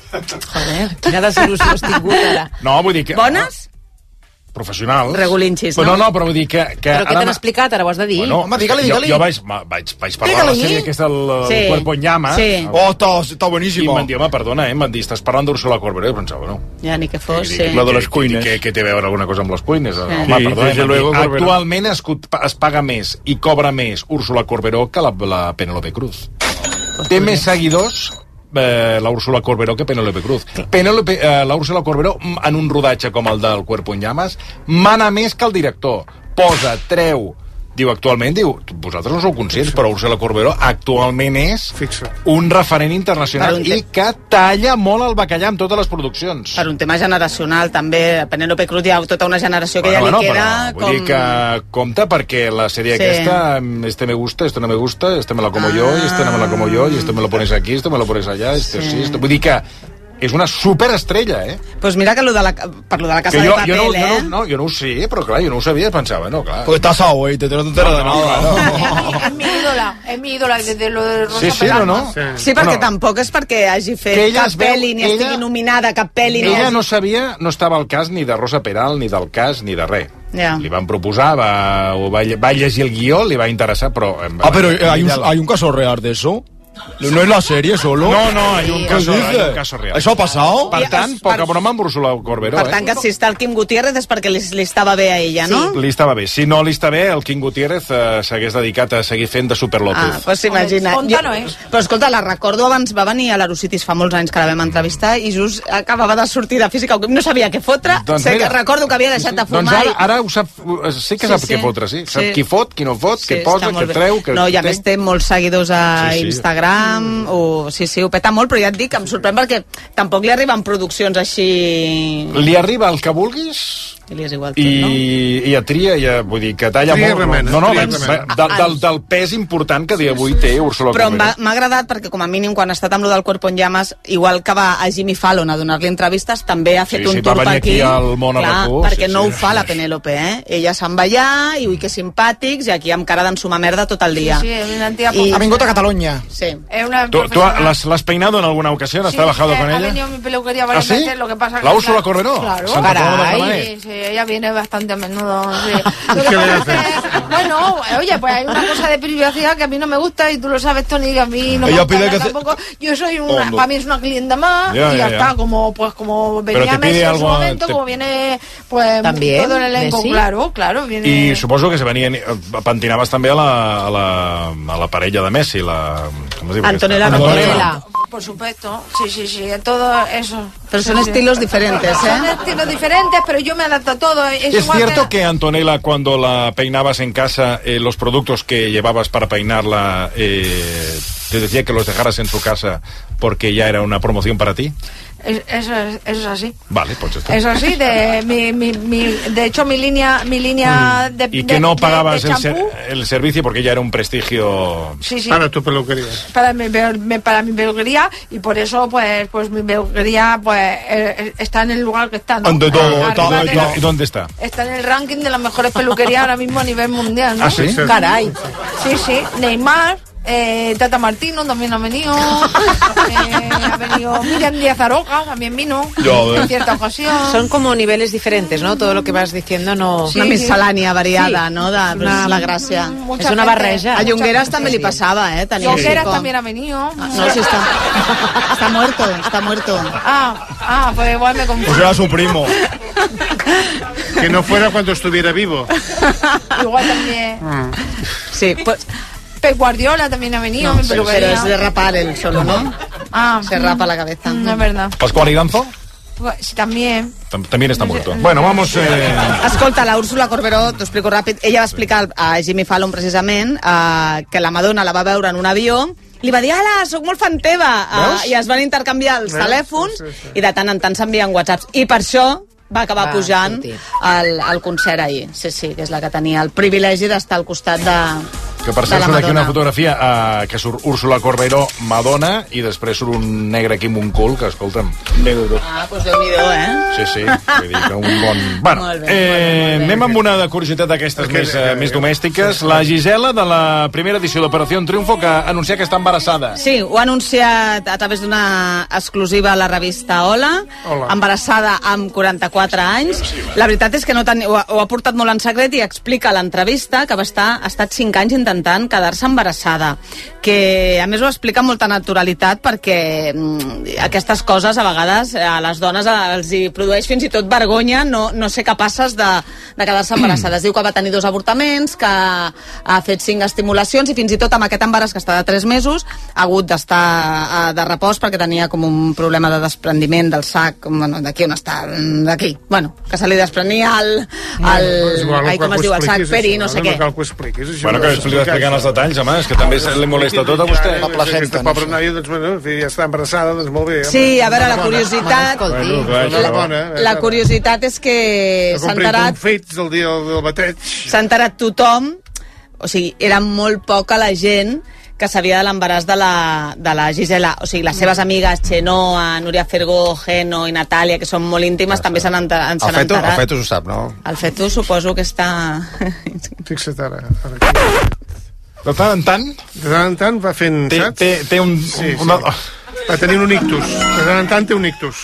Joder, quina desil·lusió has tingut ara. No, vull dir que... Bones? Professionals. Regulinxis, no? no? No, no, però vull dir que... que Però què t'han explicat, ara ho has de dir? Bueno, Home, digue-li, digue-li. Jo, jo vaig, ma- vaig, vaig parlar de la sèrie aquesta, el, el Sí. Cuerpo en Llamas. Sí. Oh, està, està boníssim. I em van dir, home, perdona, eh, em van dir, estàs parlant d'Úrsula Corberó. I pensava, no. Ja, ni que fos, I sí. dic, La de les que- cuines. Que, que té a veure alguna cosa amb les cuines. Sí. Home, Sí, perdona, desde em van dir, luego, Corberó. actualment es, es paga més i cobra més Úrsula Corberó que la, la Penélope Cruz. Té més seguidors eh, la Úrsula Corberó que Penélope Cruz. Penélope, eh, la Úrsula Corberó, mm, en un rodatge com el del Cuerpo en Llamas, mana més que el director. Posa, treu... Diu, actualment, diu, vosaltres no sou conscients, però Úrsula Corberó actualment és Fixa. un referent internacional Per un te- i que talla molt el bacallà amb totes les produccions. Per un tema generacional, també. A Penélope Cruz hi ha tota una generació que Bueno, ja li bueno, queda però vull com... dir que compte perquè la sèrie Sí. aquesta, este me gusta, este no me gusta, este me la como yo, y este no me la como yo, y este me lo pones aquí, este me lo pones allá, este sí, este... Vull dir que és una superestrella, eh? Pues mira que lo de la, per lo de la Casa Que de jo, Papel, jo, no, eh? jo, no, no, jo no ho sé, però clar, jo no ho sabia, pensava, no, clar. Porque estás agua y te no te enteras de nada. ¿no? Es mi ídola, es mi ídola desde lo de Rosa Sí, sí, Peralta. no, no. Sí. Sí, perquè Bueno, tampoc és perquè hagi fet que ella cap es veu- pel·li, ni ella- estigui nominada a cap pel·li. ni Ella hagi- no sabia, no estava al cas ni de Rosa Peral, ni del cas, ni de res. Ja. Li van proposar, va, ho va, va llegir el guió, li va interessar, però... Ah, pero eh, hay un, hay un caso real de eso. ¿No es la serie solo? No, no, hay un ¿Qué caso, hay dices? un caso real. ¿Eso ha pasado? Per tant, es- poca per- broma amb Úrsula Corberó, Per eh? tant, que si està el Quim Gutiérrez és perquè li, li estava bé a ella, no? Li estava bé. Si no li està bé, el King Gutiérrez eh, s'hagués dedicat a seguir fent de Super Ah, Lotus. pues imagina. Tonta no és. Però escolta, la recordo abans, va venir a l'Arocitis fa molts anys que la vam entrevistar i just acabava de sortir de física, no sabia què fotre, Doncs sé mira. que recordo que havia deixat de Doncs fumar. ara, i- ara ho sap, sí que Sí, sap sí. què fotre, sí. Sap Sí. qui fot, qui no fot, Sí, què posa, està molt què bé. treu... Què No, i a té. més té molts seguidors a Sí, sí. Instagram, o, sí, sí, ho peta molt, però ja et dic que em sorprèn perquè tampoc li arriben produccions així... Li arriba el que vulguis I li és igual tot, i, no? i a tria, ja, vull dir, que talla Tria molt. remena, no, no, tria vaig- remena. del, del, del pes important que dia avui té Úrsula Però em va- Corberó. m'ha agradat perquè, com a mínim, quan ha estat amb lo del Cuerpo en Llamas, igual que va a Jimmy Fallon a donar-li entrevistes, també ha fet Sí, un sí, tour va per venir aquí. aquí al Món a Clar, RAC u, perquè sí, no sí. ho fa la Penélope, eh? Ella se'n va allà i ui, que simpàtics, i aquí amb cara d'ensumar merda tot el dia. Sí, sí, una tía I- Ha vingut a Catalunya. Sí. Es una ¿Tú, tú profesional. l'has, l'has peinado en alguna ocasión? ¿Has Sí, trabajado eh, con ha ella? venido a mi peluquería varias ¿Ah, sí? veces, lo que pasa que... ¿La Úrsula Corberó? Claro. Santa Coloma de Caray. Gramenet. Sí, sí. ella viene bastante a menudo. Sí. Lo que pasa es que, bueno, oye, pues hay una cosa de privacidad que a mí no me gusta y tú lo sabes, Tony, que a mí no ella me gusta pide que tampoco. se... Yo soy una, oh, no. para mí es una clienta más ya, y ya, ya, ya está, como pues como venía Messi en su momento, te... como viene pues también, todo el elenco, Messi. claro, claro. Viene... I suposo que se venien, pentinaves també a la, a la, a la parella de Messi, la... Com es diu? Antonella. Antonella. Por supuesto, sí, sí, sí, todo eso. Pero sí, son sí. estilos diferentes, ¿eh? Son estilos diferentes, pero yo me adapto a todo. Es, ¿Es igual cierto que... que Antonella, cuando la peinabas en casa, eh, los productos que llevabas para peinarla, eh, te decía que los dejaras en su casa porque ya era una promoción para ti? Es, eso, es, eso es así. Vale, pues ya está. Eso sí, de, mi, mi, mi, de hecho mi línea, mi línea de, y que de, no pagabas de, de el, ser, el servicio porque ya era un prestigio sí, sí. para tu peluquería. Para mi, para mi peluquería, y por eso pues pues mi peluquería pues eh, está en el lugar que está, ¿no? ¿Dónde, todo, todo, de, ¿Y dónde está? Está en el ranking de las mejores peluquerías ahora mismo a nivel mundial, ¿no? ¿Ah, sí? Caray. Sí, sí. Neymar, Eh, Tata Martino también ha venido, eh, ha venido Miriam Díaz Aroca, también vino Yo, eh. en cierta ocasión. Son como niveles diferentes, ¿no? Todo lo que vas diciendo no... Sí, una miscel·lània variada, sí. no? De, Una, la gràcia. És una barreja. A Junqueras també li passava, eh? Tenia Junqueras sí. también ha venido. Ah, no, sí, está, está muerto, está muerto. Ah, ah, pues igual me confundo. Pues era su primo. Que no fuera cuando estuviera vivo. Igual también. Sí, pues... Pep Guardiola también ha venido, No, mi pero, peluquería. pero es de rapar él solo, ¿no? Ah, se rapa la cabeza. No es verdad. ¿Pascual Iranzo? Pues, sí, también. También está muerto. Bueno, vamos... Eh... Escolta, la Úrsula Corberó, t'ho explico ràpid, ella va explicar a Jimmy Fallon precisament uh, que la Madonna la va veure en un avió, li va dir, ala, sóc molt fan teva, uh, i es van intercanviar els Veus? telèfons Sí, sí, sí. i de tant en tant s'envien whatsapps. I per això va acabar Va, pujant escolti. al, al concert ahir. Sí, sí, que és la que tenia el privilegi d'estar al costat de, Que per de cert la surt aquí una Madonna. fotografia uh, que surt Úrsula Corberó, Madonna, i després surt un negre aquí amb un cul, que escolta'm, Déu-n'hi-do. Ah, doncs Déu-n'hi-do, eh? Sí, sí, vull dir que un bon... Bueno, Molt bé, eh, molt bé, molt bé. anem amb una de curiositat d'aquestes més, eh, més domèstiques. La Gisela, de la primera edició d'Operació Triunfo, que anuncia que està embarassada. Sí, ho ha anunciat a través d'una exclusiva a la revista Hola, Hola. embarassada amb quaranta-quatre anys. La veritat és que no ten... ho, ha, ho ha portat molt en secret i explica a l'entrevista que va estar, ha estat cinc anys intentant quedar-se embarassada, que a més ho explica amb molta naturalitat perquè mm, aquestes coses a vegades a les dones els hi produeix fins i tot vergonya no, no ser capaces de, de quedar-se embarassades. Diu que va tenir dos avortaments, que ha fet cinc estimulacions i fins i tot amb aquest embaràs que està de tres mesos ha hagut d'estar eh, de repòs perquè tenia com un problema de desprendiment del sac, bueno, d'aquí on està, d'aquí, bueno, que se li desprenia el, el, ai, com es diu, el sac peri, no sé què. No cal que ho expliquis. Això Bueno, que expliqui explicant els detalls, home, és que també se li molesta tot a vostè. Aquesta pobra noia, doncs, bueno, ja està embarassada, doncs molt bé. Sí, a veure, la curiositat... Bueno, clar, La, bona, la curiositat és que s'ha enterat... confits el dia del bateig. S'ha enterat tothom, o sigui, era molt poca la gent que sabia de l'embaràs de, la, de la Gisela. O sigui, les seves amigues, Chenoa, Núria Fergó, Geno i Natàlia, que són molt íntimes, també s'han enterat. El fetus, el fetus ho sap, no? El fetus suposo que està... Fixa't ara. ara de tant en tant? De tant en tant va fent, té, saps? Té, té un... Sí, un una... sí. Va tenir un ictus. De tant en tant té un ictus.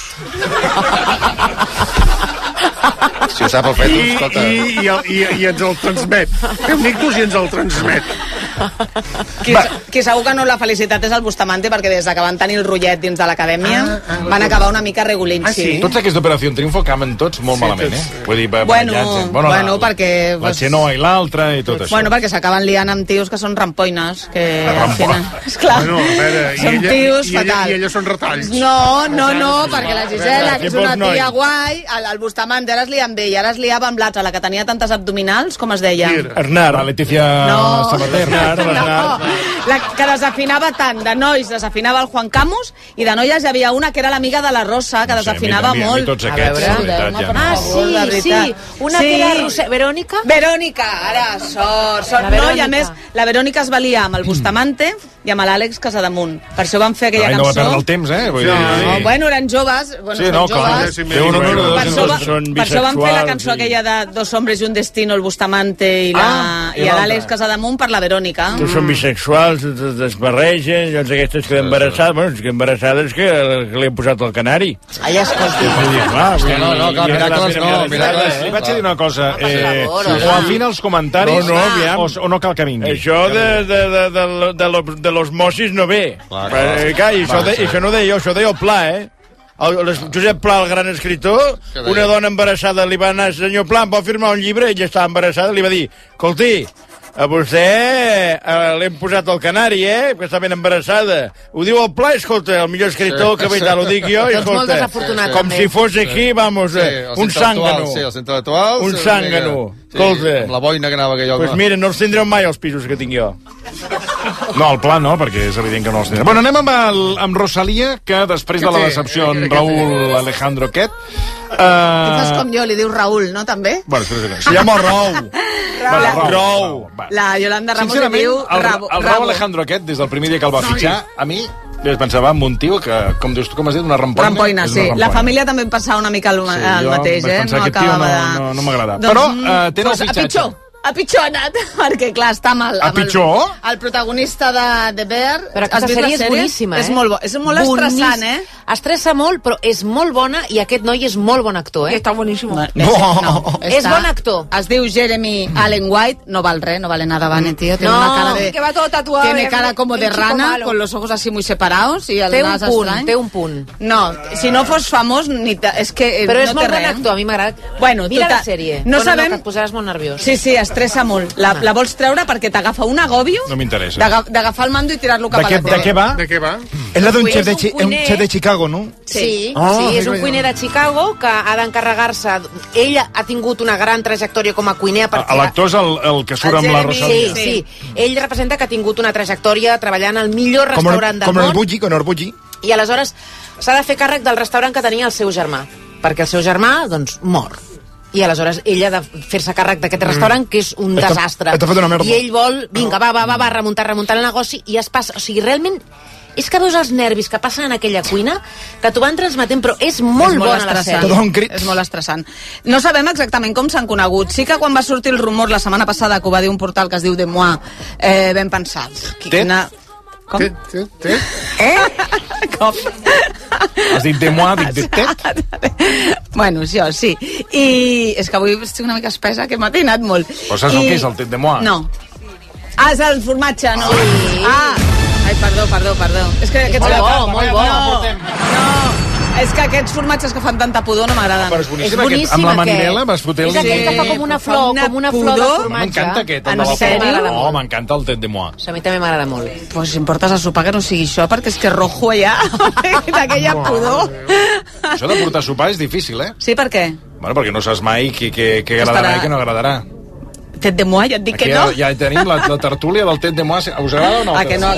Si ho sap el fetus, I, escolta... i, i, el, i, i ens el transmet. Té un ictus i ens el transmet. Qui, qui segur que no la felicitat és el Bustamante, perquè des que van tenir el rotllet dins de l'acadèmia ah, ah, van acabar una mica regulint. Ah, sí? Tots aquests d'Operació Triunfo camen tots molt Sí, malament, tots. eh? Vull dir, Bueno, bueno, bueno, la, perquè, La pues- Xenoa i l'altra i tot això. Bueno, perquè s'acaben liant amb tios que són rampoines, que al Rampo- final... Esclar, Bueno, a veure, i són ella, tios i, ella, fatal. i ella són retalls. No, no, no, perquè la Gisela, que és una Tipus noi. tia guai, el, el Bustamante ara es lia amb ell, ara es liava amb l'altra, la que tenia tantes abdominals, com es deia? Arnar, la Letícia No. Sabater. Arnar, Arnar. La que desafinava tant, de nois desafinava el Juan Camus, i de noies hi havia una que era l'amiga de la Rosa, que No sé, desafinava a mi- a mi molt. tots aquests, A de veritat, ja no. Ah, favor, de sí, veritat. sí. Una que era Roser- Verònica? Verónica, ara, sort, sort. La No, i Verònica. a més, la Verònica es valia amb el Bustamante, i amb l'Àlex Casademunt. Per això van fer aquella Ai, cançó. no va perdre el temps, eh? Vull No, dir... no, bueno, eren joves. Bueno, Sí, són no, clar. joves. Sí, sí, Té un honor, dos per, això, va- són per això van fer la bisexuals, cançó i- aquella de Dos hombres y un destino, el Bustamante i la- Ah, i i l'altre. l'Àlex Casademunt per la Verònica. Que són bisexuals, es, es, es barregen, llavors aquestes queden embarassades, bueno, és que embarassades que, que li han posat el canari. Ai, escolti. Clar, Hòstia, no, no, clar, miracles no, miracles. Li vaig a dir una cosa, per eh, favor, o afina els comentaris No, no, aviam. o, o no cal que vingui. Això de, de, de, de, de, de, lo- de los mossis no ve. Clar, clar. Eh, clar, i això, Va, de, sí. això no ho deia jo, això ho deia el Pla, eh? El, el Josep Pla, el gran escriptor, Què deia? una dona embarassada li va anar, senyor Pla, em vol firmar un llibre, ella estava embarassada, li va dir, escolti, a vostè eh, l'hem posat el canari, eh, que està ben embarassada. Ho diu el Pla, escolta, el millor escriptor Sí. que veig, ho dic jo, i Doncs molt escolta, desafortunat, com també. si fos aquí, vamos, Sí, eh, els un intel·lectuals, zángano. Sí, els intel·lectuals. Un sí, zángano. Sí, Escolta. amb la boina que anava aquell home. Pues mira, no els tindreu mai els pisos que tinc jo. No, el pla no, perquè és evident que no els tindrà. Bueno, anem amb, el, amb Rosalia, que després de la decepció en Raúl Alejandro aquest... Tu fas Uh, com jo, li dius Raül, no, també? bueno, espera, espera. Se llama Rou. Bueno, Raúl, Rou. va. La Yolanda Ramos li Sincerament, diu el, Rabo. el Raúl Alejandro aquest, des del primer dia que el va fitxar, a mi jo pensava en un tio que, com dius tu, com has dit, una rampoina. Rampoina, És sí. una La rampoina. família també em passava una mica el, Sí, el jo mateix, vaig eh? pensar, No aquest tio acabava no- de... no- no m'agrada. Doncs, Però, mm, eh, té nou doncs a fitxatge. pitjor. A pitjor ha anat, perquè clar, està amb el, A amb el, pitjor? el protagonista de, de Bear. Però aquesta Has vist la sèrie és boníssima, eh? És molt, bo, és molt estressant, eh? Estressa molt, però és molt bona i aquest noi és molt bon actor, eh? Está buenísimo. No, no, És bon actor. Es diu Jeremy Allen White, no val res, no vale nada, Vane, tío. Tiene No, una cara de... Que va todo tatuado. Tiene eh, cara como de el chico rana, malo. con los ojos así muy separados y el Té un nas punt, estrany. té un punt. No, si no fos famós, ni te, és que eh, Però és no molt té bon res. actor, a mi m'agrada. Bueno, Mira tota- la sèrie. no no, sabem- No, que et posaràs molt nerviós. Sí, sí, estressa molt. La, la vols treure perquè t'agafa un agòbio No m'interessa. d'aga- d'agafar el mando i tirar-lo cap De a què, la de tele. què va? De què va? És la d'un Pues xef de, és un Chi- un cuiner. xef de Chicago, no? Sí, Ah, sí, és és un cuiner de Chicago que ha d'encarregar-se... Ell ha tingut una gran trajectòria com a cuiner a partir de... L'actor és el, el que surt El amb la Jeremy, Rosalia. Sí, sí. Ell representa que ha tingut una trajectòria treballant al millor Com el, restaurant del com el món Bugi, com el Bugi. i aleshores s'ha de fer càrrec del restaurant que tenia el seu germà, perquè el seu germà, doncs, mor. I aleshores ell ha de fer-se càrrec d'aquest restaurant, que és un Està- desastre. està fet una merda. I ell vol, vinga, va, va, va, va, remuntar, remuntar el negoci, i es passa... O sigui, realment, és que veus els nervis que passen en aquella cuina, que t'ho van transmetent, però és molt, és molt bona la estressant. sèrie. És molt estressant. No sabem exactament com s'han conegut. Sí que quan va sortir el rumor la setmana passada, que ho va dir un portal que es diu De Moi, eh, vam pensar... Quina... Com? Té, té, té. Eh? Com? Has dit de moi, dic de tet. Bueno, jo sí. I és que avui estic una mica espesa, que m'ha tinat molt. Però saps el que és el tet de moi? No. Ah, és el formatge, no? Sí. Ah, ai, perdó, perdó, perdó. És que aquests... molt bo, molt bo. No, és que aquests formatges que fan tanta pudor no m'agraden. Però és boníssim, És aquest. boníssim, Amb la aquest. manivela vas fotent... És aquell que fa com una flor, Fa una com una flor de pudor. formatge. M'encanta aquest. el En de la sèrio? flor. M'agrada Oh, molt. m'encanta el tet de moi. A mi també m'agrada molt. Pues si em portes a sopar que no sigui això, perquè és que rojo allà, d'aquella pudor. Això de portar sopar és difícil, eh? Sí, per què? Bueno, perquè no saps mai què, què, què agradarà Estarà- i què no agradarà. Tet de moi, ja et dic Aquí que no. ja, ja tenim la, la tertúlia del tet de moi. Us agrada o no? Ah, que no?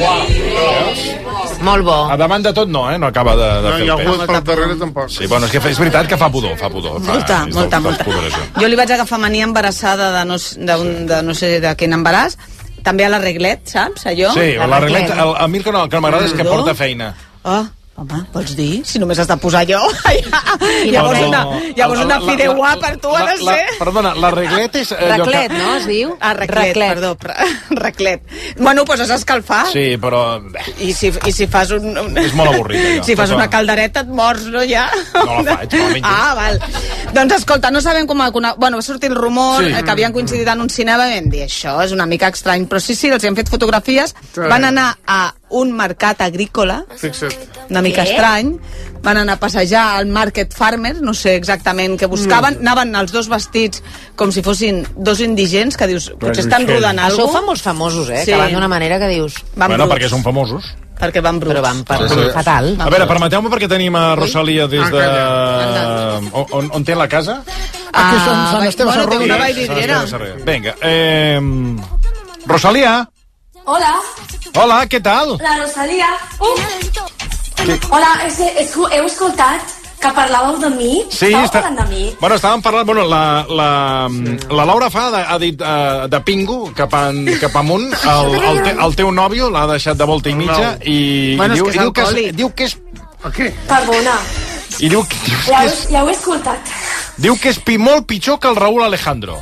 Molt bo. A davant de tot no, eh? No acaba de, de No, fer i el algú pes. per darrere tampoc. Sí, bueno, és que és veritat que fa pudor, fa pudor. Fa, Molta, és molta, del- dels molta. pudors, això. Jo li vaig agafar mania embarassada de no, s- d'un- de no sé de quin embaràs. També a la reglet, saps, allò? Sí, la reglet, el, a mi el que, no, el que m'agrada és que Perdó? porta feina. Oh, home, vols dir? Si només has de posar jo. llavors No, una, no. llavors La- una la- fideuà la- per tu ha la- de la- ser. Perdona, la reglet és... allò Raclet, que... no, es diu? Ah, raclet, Raclet. perdó. pra- Raclet. Bueno, doncs has d'escalfar. Sí, però... bé, I si, I si fas un... un... És molt avorrit, allò. Si fas Però- una caldereta et mors, no, ja? No la faig, me la menjo. Ah, val. Doncs escolta, no sabem com... Una... Bueno, va sortir el rumor Sí. sí. que havien coincidit en un cinema i vam dir, això és una mica estrany. Però sí, sí, els hem fet fotografies. Sí. Van anar a un mercat agrícola, Fixa't. una mica Què? estrany. Van anar a passejar al Market Farmer, no sé exactament què buscaven. Mm. Anaven els dos vestits com si fossin dos indigents, que dius, potser estan rodant Això alguna ho fan molts famosos, eh? Sí. Que van d'una manera que dius... Van Bueno, bruts. perquè són famosos. Perquè van bruts. Però van per... Sí, sí. fatal. A veure, permeteu-me perquè tenim a Rosalia des de... Ah, On, on, on té la casa? Aquí és Sant- Sant vai- Esteve bueno, té Sarroca. una Sant vallvidriera. Esteve Sarroca. Vinga, eh... Rosalia? Hola, Hola, què tal? la Rosalia. Uh. Hola, és, és, heu escoltat que parlàveu de mi? Sí, Estàveu està... parlant de mi? Bueno, estàvem parlant... Bueno, la, la, sí. la Laura Fa ha dit uh, de pingo cap, en, cap amunt. El, el, te, el teu nòvio l'ha deixat de volta i mitja i, bueno, i diu, és que diu, que és, diu que és... Què? Perdona. I diu, diu Ja, que és... ja ho he escoltat. Diu que és pi, molt pitjor que el Raúl Alejandro.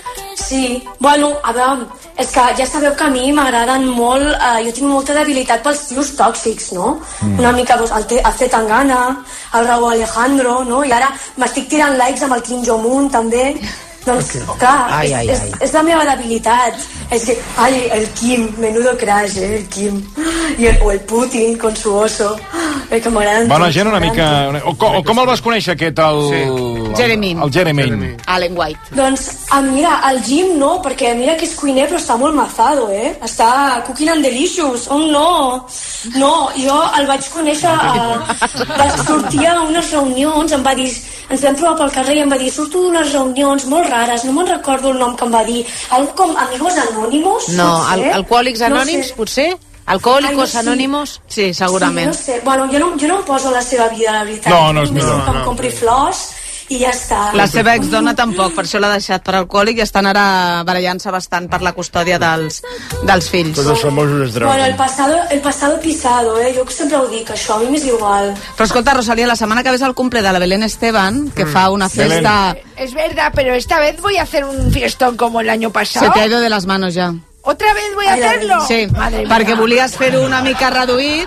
Sí, bueno, a veure, és que ja sabeu que a mi m'agraden molt, eh, jo tinc molta debilitat pels tios tòxics, no? Mm. Una mica, doncs, el, el C. Tangana, el Raúl Alejandro, no? I ara m'estic tirant likes amb el Kim Jong-un, també. Doncs, okay. clar, ai, és, ai, és, ai. és la meva debilitat. És que, ai, el Kim, menudo crash, eh, el Kim. I el, o el Putin, con su oso. Eh, que m'agraden Bona tots, gent, una mica... O, o, o com el vas conèixer, aquest, el... Sí. Jeremy. El Jeremy. Allen White. Doncs, ah, mira, al gym no, perquè mira que és cuiner, però està molt mazado, eh? Està cooking and delicious. Oh, no. No, jo el vaig conèixer... Uh, va sortir a unes reunions, em va dir... Ens vam trobar pel carrer i em va dir surto d'unes reunions molt rares, no me'n recordo el nom que em va dir. Algo com Amigos Anónimos? No, al, Alcohòlics Anònims, no sé. Potser? Alcohòlicos Ai, no, sí. Anònimos? Sí, segurament. Sí, no sé. Bueno, jo no, jo no em poso a la seva vida, la veritat. No, no és millor. No, no. Que em compri flors i ja està. La seva exdona tampoc, per això l'ha deixat per alcohòlic i estan ara barallant-se bastant per la custòdia dels, dels fills. Tots els famosos es Bueno, el pasado, el pasado pisado, eh? Jo sempre ho dic, això, a mi m'és igual. Però escolta, Rosalía, la setmana que ve és el cumple de la Belén Esteban, que mm. fa una festa... Es verdad, pero esta vez voy a hacer un fiestón como el año pasado. Se te ha ido de las manos ja. ¿Otra vez voy a hacerlo? Sí, Madre perquè mía. volies fer-ho una mica reduït,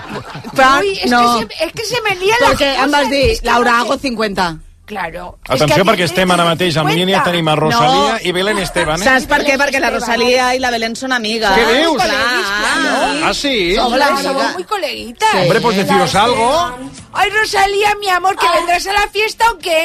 però Uy, es, no. que se, es que se me lía la Perquè em vas dir, Laura, hago cincuenta. Claro. Atenció, perquè estem ara mateix en línia, tenim a Rosalía no. i Belén Esteban, eh? Saps per què? Perquè la Rosalía i la Belén són amigues. Què dius? Ah, ah, sí? Somos, somos muy coleguitas. Sí. Hombre, pues deciros algo. Ay, Rosalía, mi amor, ¿que ah. vendrás a la fiesta o qué?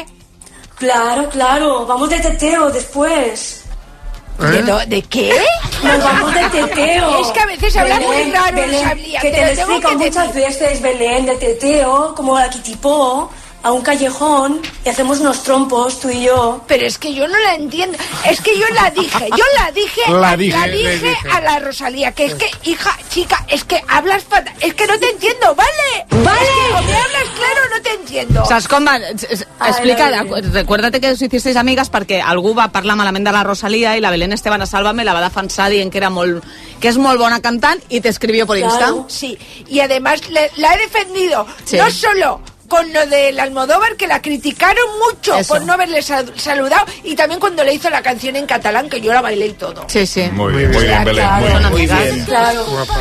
Claro, claro, vamos de teteo después. ¿Eh? ¿De, lo, ¿De qué? Nos vamos de teteo. Es que a veces habla Belén, muy raro, Belén, Rosalía. Que te, te lo explico muchas veces, Belén, de teteo, como la Kitipó, a un callejón y hacemos unos trompos, tú y yo. Pero es que yo no la entiendo. Es que yo la dije, yo la dije, la dije, la dije, dije. a la Rosalía, que es que, hija, chica, es que hablas fatal, es que no te entiendo, ¿vale? ¡Vale! Es que o me hablas claro o no te entiendo. Saps com va? Explica, recuérdate que us hicisteis amigues perquè algú va parlar malament de la Rosalía i la Belén Esteban a Sálvame la va defensar dient que era molt, que és molt bona cantant y te escribió por Insta. Claro. Sí, y además le, la he defendido, sí. no solo con lo del Almodóvar, que la criticaron mucho Eso. por no haberle sal saludado, y también cuando le hizo la canción en catalán, que yo la bailé y todo. Sí, sí. Muy bien, muy bien, Belén. Muy bien, muy bien. Claro.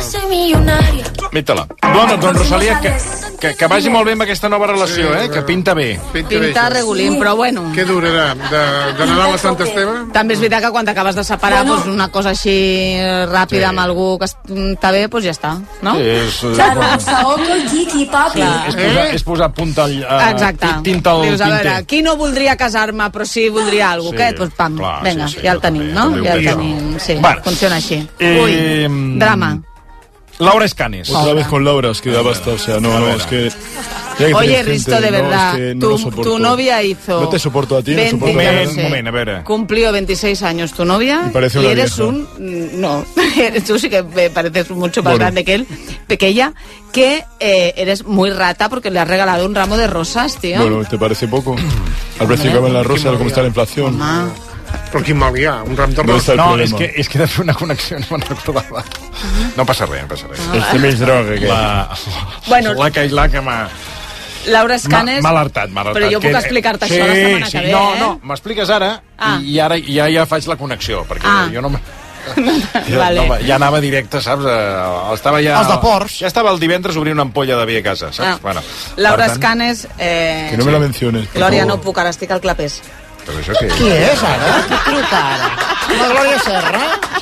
Mita-la. Bueno, doncs, Rosalía, que, que, que vagi molt bé amb aquesta nova relació, eh? Que pinta bé. Pinta, pinta regulín, però bueno. Què durarà? De, de Nadal a Sant Esteve? També és veritat que quan t'acabes de separar, bueno. pues una cosa així ràpida sí. amb algú que està bé, doncs ja està, no? Sí, és... Claro, Saoco, Kiki, papi. És posar, és posar punta al... Uh, Exacte. Tinta al Dius, a tinter. veure, qui no voldria casar-me, però sí voldria alguna cosa? Sí, aquest? Doncs pam, clar, vinga, sí, sí, ja el tenim, no? Ja el tenim, sí, bueno, funciona així. Eh, Ui, drama. Laura Escanes. Otra vez con Laura, es que ya basta, o sea, no, no, es que... Oye, Risto, de verdad, no, es que no tu, tu novia hizo... No te soporto a ti, veinte, no soporto a ti. Un moment, a ver. Cumplió veintiséis años tu novia y, parece y una eres vieja. un... No, tú sí que me pareces mucho más bueno. grande que él, pequeña, que eh, eres muy rata porque le has regalado un ramo de rosas, tío. Bueno, ¿te parece poco? Al precio que va en la rosa, cómo está la inflación. Ah. Però quin mal hi ha, un ram de rosa. No, és que, és que he de fer una connexió, no me'n recordava. No passa res, no passa res. Ah. És més droga, que... La, bueno, la Cailà que m'ha... Laura Escanes... M'ha alertat, m'ha alertat. Però jo puc que... explicar-te sí, això la setmana sí, que ve, no, eh? No, m'expliques ara ah. i ara ja, ja faig la connexió, perquè ah. jo no... Jo, vale. no, ja anava directe, saps? Estava ja... Els de Porsche. Ja estava el divendres obrint una ampolla de vi a casa, saps? Ah. Bueno, Laura tant... Escanes... Eh... Que no me la menciones. Glòria, no puc, ara estic al clapés. Però això què és? Qui és, ara? Qui truca ara? La Glòria Serra?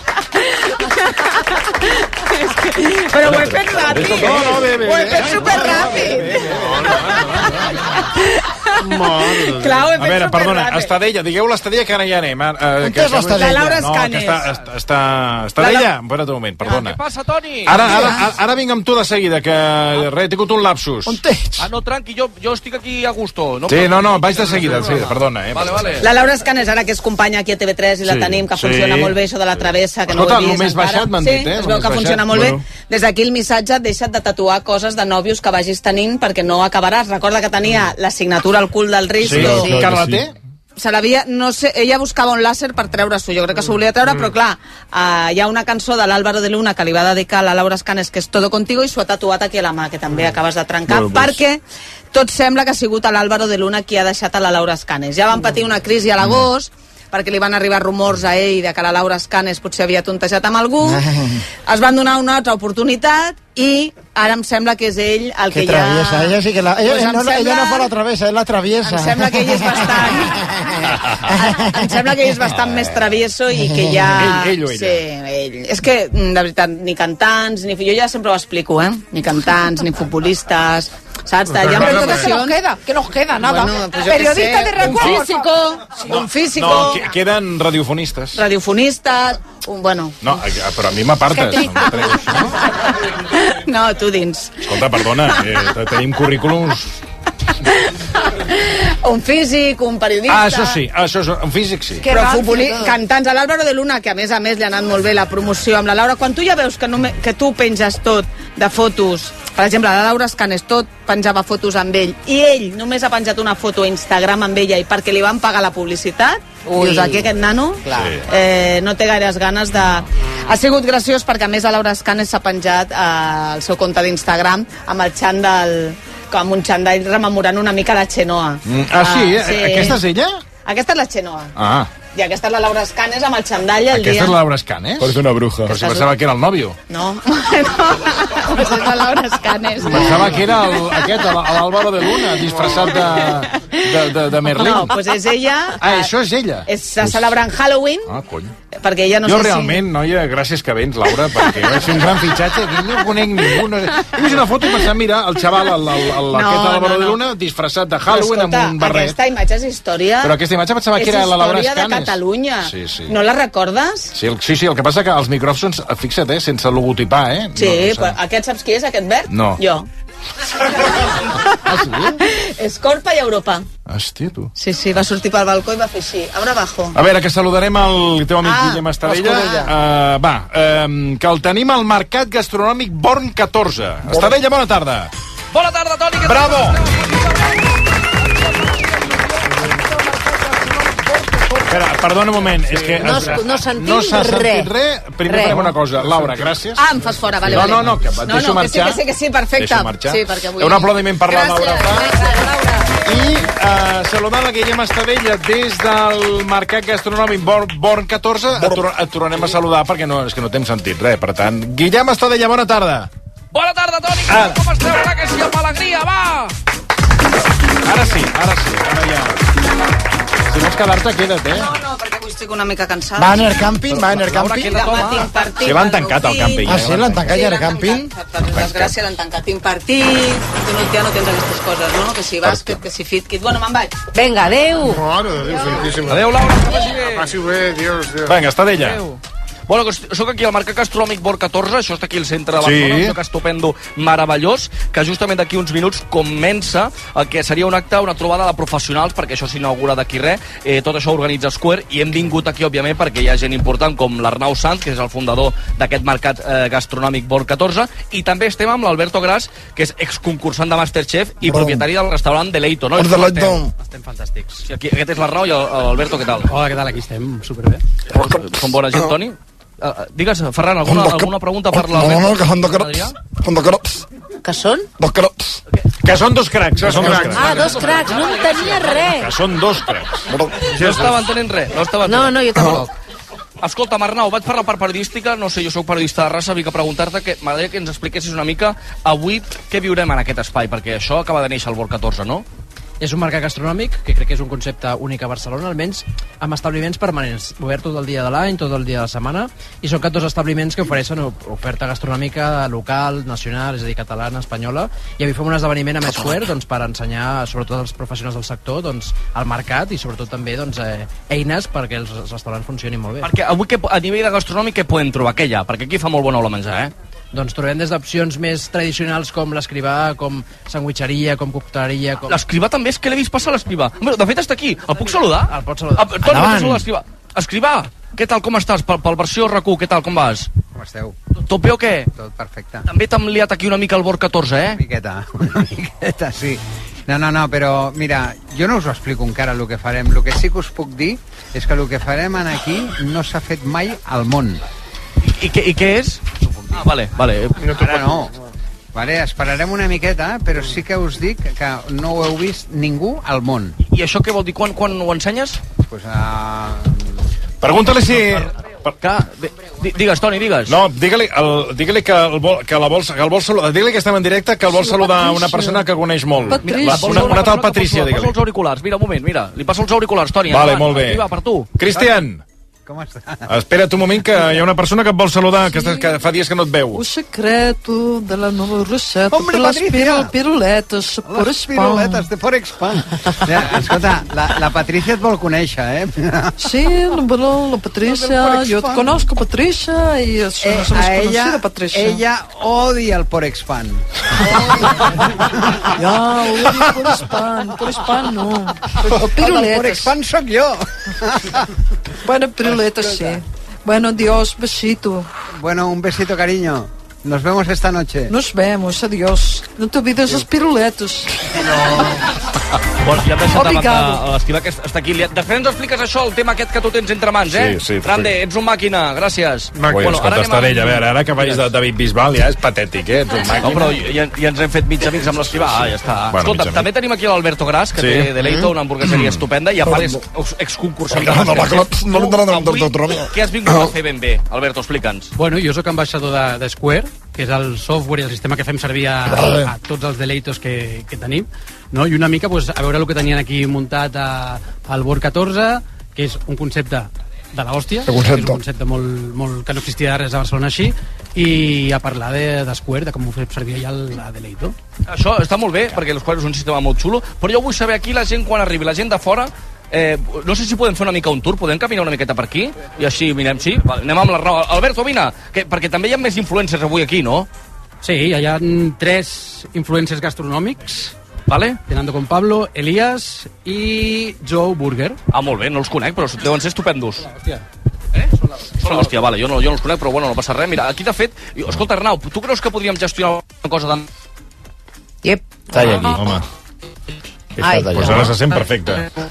Però ho he fet ràpid. No, no, bé, bé, ho he fet superràpid. Clar, ho he A veure, fet perdona, superràpid. Estadella, digueu l'Estadella que ara ja anem. Uh, On és l'Estadella? La Laura Escanes. No, que està, està, Estadella, espera't un moment, perdona. Què passa, Toni? Ara, ara, ara, ara vinc amb tu de seguida, que res, he tingut un lapsus. On tens? Ah, no, tranqui, jo, jo estic aquí a gusto. No Sí, no, no, vaig de seguida, sí, perdona. Eh, Vale, vale. La Laura Escanes, ara que és companya aquí a T V tres i la Sí, tenim, que sí. funciona molt bé, això de la travessa, que no Escolta, ho he vist només encara. baixat, m'han sí, dit, eh? es veu Només que funciona baixat. molt Bueno. bé. Des d'aquí el missatge, deixa't de tatuar coses de nòvios que vagis tenint perquè no acabaràs. Recorda que tenia la signatura al cul del Risto. Sí, sí. Encara la té? Se l'havia, no sé, ella buscava un làser per treure-s'ho, jo crec que s'ho volia treure, però clar, uh, hi ha una cançó de l'Álvaro de Luna que li va dedicar a la Laura Escanes, que és Todo Contigo, i s'ho ha tatuat aquí a la mà, que també acabes de trencar, Bueno, pues. perquè tot sembla que ha sigut l'Álvaro de Luna qui ha deixat a la Laura Escanes. Ja van patir una crisi a l'agost, perquè li van arribar rumors a ell de que la Laura Escanes potser havia tontejat amb algú, es van donar una altra oportunitat i ara em sembla que és ell el que, Que ja... traviesa, ella sí que la... Ella, Pues em no, sembla- ella no fa la travessa, ell la traviesa. Em sembla que ell és bastant... em sembla que ell és bastant més travieso i que ja... Ell, ell o ella? Sí, ell. És que, de veritat, ni cantants, ni... Jo ja sempre ho explico, eh? Ni cantants, ni futbolistes... Saps? Hi ha Pero moltes entonces, ¿qué nos ocasions... queda? ¿Qué nos queda? Nada. Bueno, pues yo qué Periodista sé, de un recuerdo. físico, un físico, No, que- queden radiofonistes. radiofonistes, un, bueno... No, però a mi m'apartes. Que em treus, no? No, tu dins. Escolta, perdona, eh, tenim currículums... Un físic, un periodista... Ah, això sí, això és un físic, sí. Però futboli... cantants, a l'Álvaro de Luna, que a més a més li ha anat molt bé la promoció amb la Laura, quan tu ja veus que, no, que tu penges tot de fotos, per exemple, la Laura Escanes tot penjava fotos amb ell, i ell només ha penjat una foto a Instagram amb ella i perquè li van pagar la publicitat, Ui. dius, aquí aquest nano eh, no té gaires ganes de... Ha sigut graciós perquè a més a Laura Escanes s'ha penjat eh, el seu compte d'Instagram amb el xandall, amb un xandall rememorant una mica la Xenoa. Mm, ah, sí? Aquesta és ella? Aquesta és la Xenoa. Ah, I aquesta és la Laura Escanes amb el xandall el aquesta dia... és la Laura Escanes? Parece una bruja. Però si pensava que era el nòvio. No, no, pues és la Laura Escanes. Pensava que era el, aquest, l'Álvaro de Luna, disfressat de, de, de, de Merlín. No, pues és ella... Ah, això és ella. Està celebrant Halloween, Ah, cony. perquè ella no jo sé realment, noia, gràcies que vens, Laura, perquè va ser un gran fitxatge, que no conec ningú. No sé. He vist una foto i pensava, mira, el xaval, el, el, el, No, aquest Álvaro no, de no. Luna, disfressat de si... Halloween Escolta, amb un barret. aquesta imatge és història... Però aquesta imatge pensava que és era la Laura història de Escanes. Catalunya. Sí, sí. No la recordes? Sí, el, sí, sí, el que passa que els micròfons, fixa't, eh, sense logotipar, eh? Sí, no, però aquest saps qui és, aquest verd? No. Jo. Ah, sí? Escorpa i Europa. Hòstia, tu. Sí, sí, va sortir pel balcó i va fer així. Abra abajo. A veure, que saludarem el teu amic Ah, Guillem Estadella. Escudella. Uh, va, um, que el tenim al Mercat Gastronòmic Born catorze. Estadella, bona tarda. Bona tarda, Toni. què tal? Bravo! Espera, perdona un moment, és que... No es- no sentim no s'ha sentit res. res. Primer Res. farem una cosa. Laura, gràcies. Ah, em fas fora, vale, no, vale. no, no, que et no, deixo no, marxar. Que sí, que sí, que sí, perfecte. Deixo marxar. Sí, perquè vull... Un aplaudiment per la Laura Fa. Gràcies. I uh, saludant la Guillem Estadella des del Mercat Gastronòmic Born, Born catorze, et, tor et tornarem a saludar perquè no, és que no t'hem sentit res. Per tant, Guillem Estadella, bona tarda. Bona tarda, Toni. Ah. Com esteu? Clar que sí, amb alegria, va! Ara sí, ara sí, ara ja. Si vols quedar-te, queda't, eh? No, no, perquè avui estic una mica cansada. Va anar camping, va anar camping. Demà tinc partit. Sí, l'han tancat, el camping. Ah, sí, l'han tancat ja el camping? Per desgràcia l'han tancat. Tinc partit, tu no, ja no tens aquestes coses, no? Que si bàsquet, que si fit, bueno, me'n vaig. Vinga, adeu. Mare de Déu, santíssim. Adéu, Laura, que vagi bé. Passi bé, Dios, Dios. Vinga, Estadella. Bueno, que soc aquí al Mercat Gastronòmic Born catorze, això està aquí al centre de Sí. Barcelona, un lloc estupendo, meravellós, que justament d'aquí uns minuts comença el que seria un acte, una trobada de professionals, perquè això s'inaugura d'aquí res, eh, tot això ho organitza Square, i hem vingut aquí, òbviament, perquè hi ha gent important com l'Arnau Sanz, que és el fundador d'aquest Mercat eh, Gastronòmic Born catorze, i també estem amb l'Alberto Gras, que és exconcursant de Masterchef i Bon. propietari del restaurant Deleito, no? El I com Deleito. estem? Estem fantàstics. Sí, aquí, aquest és l'Arnau i el- l'Alberto, què tal? Hola, què tal? Aquí estem, superbé. Som bona gent, Toni? Uh, digues, Ferran, alguna, alguna pregunta per No, no, no, que són dos Adrià? crops. Són dos crops. Que són? Dos crops. Que són dos cracs, que són dos cracs. Ah, dos cracs, no en tenia res. Que són dos cracs. No estava entenent res, no estava No, entenent. no, jo tampoc. Escolta, Arnau, vaig per la part periodística, no sé, jo sóc periodista de raça, vinc a preguntar-te que m'agradaria que ens expliquessis una mica avui què viurem en aquest espai, perquè això acaba de néixer al Born catorze, no? És un mercat gastronòmic que crec que és un concepte únic a Barcelona, almenys amb establiments permanents, obert tot el dia de l'any, tot el dia de la setmana, i són dos establiments que ofereixen oferta gastronòmica local, nacional, és a dir, catalana, espanyola, i avui fem un esdeveniment a Mesquare doncs, per ensenyar, sobretot als professionals del sector, doncs, el mercat i sobretot també doncs, eh, eines perquè els restaurants funcionin molt bé. Perquè avui que, a nivell de gastronòmic què podem trobar? Què hi ha? Perquè aquí fa molt bona ola menjar, eh? Doncs trobem des d'opcions més tradicionals com l'escrivà, com sandwitxeria, com cocteleria... Com... L'escrivà també, és que l'he vist passar l'escrivà. De fet, està aquí. El puc saludar? El pots saludar. Ah, Toni, pots saludar l'escrivà. Escrivà, què tal, com estàs? Pel, pel versió R Q, què tal, com vas? Com esteu? Tot bé o què? Tot perfecte. També t'hem liat aquí una mica el Bord catorze, eh? Una miqueta, una miqueta, sí. No, no, no, però mira, jo no us ho explico encara el que farem. El que sí que us puc dir és que el que farem aquí no s'ha fet mai al món. I, i, què, i què és? Ah, vale, vale. Ara no. Vale, esperarem una miqueta, però sí que us dic que no ho heu vist ningú al món. I això què vol dir? Quan, quan ho ensenyes? Pues a... Pregunta-li si... Que, digues, Toni, digues. No, digue-li digue que, el vol, que, la vol, que el vol saludar. Digue-li que estem en directe, que el vol saludar una persona que coneix molt. Mira, una, una tal Patrícia, digue-li. Passa els auriculars, mira, un moment, mira. Li passa els auriculars, Toni. Vale, molt bé. Aquí va, per tu. Cristian. Com està? Espera't un moment, que hi ha una persona que et vol saludar, que, que fa dies que no et veu. O secreto de la nova recepta Hombre, per les Patricia! piruletes por Les spam. piruletes de Forex Pan. Ja, escolta, la, la Patricia et vol conèixer, eh? Sí, bueno, la Patricia, yo te conozco, Patricia, y eso, Eh, nos hemos a ella, conocido, Patricia. ella odia el Forex Pan. Ya, odio por spam, por spam no. O El piruletes. Forex Pan sóc jo. Bueno, piruletas sí. Bueno, Dios, besito. Bueno, un besito, cariño. Nos vemos esta noche. Nos vemos, adiós. No te olvides los piruletos. Bueno, ja hem deixat davant Obrigado. de l'esquiva que està aquí. De fet, ens expliques això, el tema aquest que tu tens entre mans, eh? Sí, sí, Grande, ets un màquina, gràcies. No, bueno, escolta, anem Estadella, a veure, ara que vagis de David Bisbal ja és patètic, eh? Ets un màquina. No, però ja, ja ens hem fet mig amics amb l'esquiva. Ah, ja està. Bueno, Escolta, mig també tenim aquí l'Alberto Gras, que Sí. té Deleito, una hamburgueseria estupenda, i a part és exconcursant. Què has vingut a fer ben bé? Alberto, explica'ns. Bueno, jo sóc ambaixador de, de Square, que és el software i el sistema que fem servir a, a tots els deleitos que, que tenim, no? I una mica pues, a veure el que tenien aquí muntat a, al Bord catorze, que és un concepte de l'hòstia, De concepte. és un concepte molt, molt, que no existia res a Barcelona així, i a parlar de, de Square, de com ho fem servir allà al- a Deleito. Això està molt bé, perquè l'Square és un sistema molt xulo, però jo vull saber aquí la gent quan arribi, la gent de fora, eh, no sé si podem fer una mica un tour, podem caminar una miqueta per aquí? I així, mirem, sí? Va, anem amb l'Arnau. Alberto, vine, que, perquè també hi ha més influencers avui aquí, no? Sí, hi ha tres influencers gastronòmics, Vale? Fernando con Pablo, Elías i Joe Burger. Ah, molt bé, no els conec, però deuen ser estupendos. Hòstia. Eh? Són hòstia, vale, jo no, jo no els conec, però bueno, no passa res. Mira, aquí de fet... jo- Escolta, Arnau, tu creus que podríem gestionar una cosa de... Yep. Talla aquí. Home. Ai. Pues ara se sent perfecte.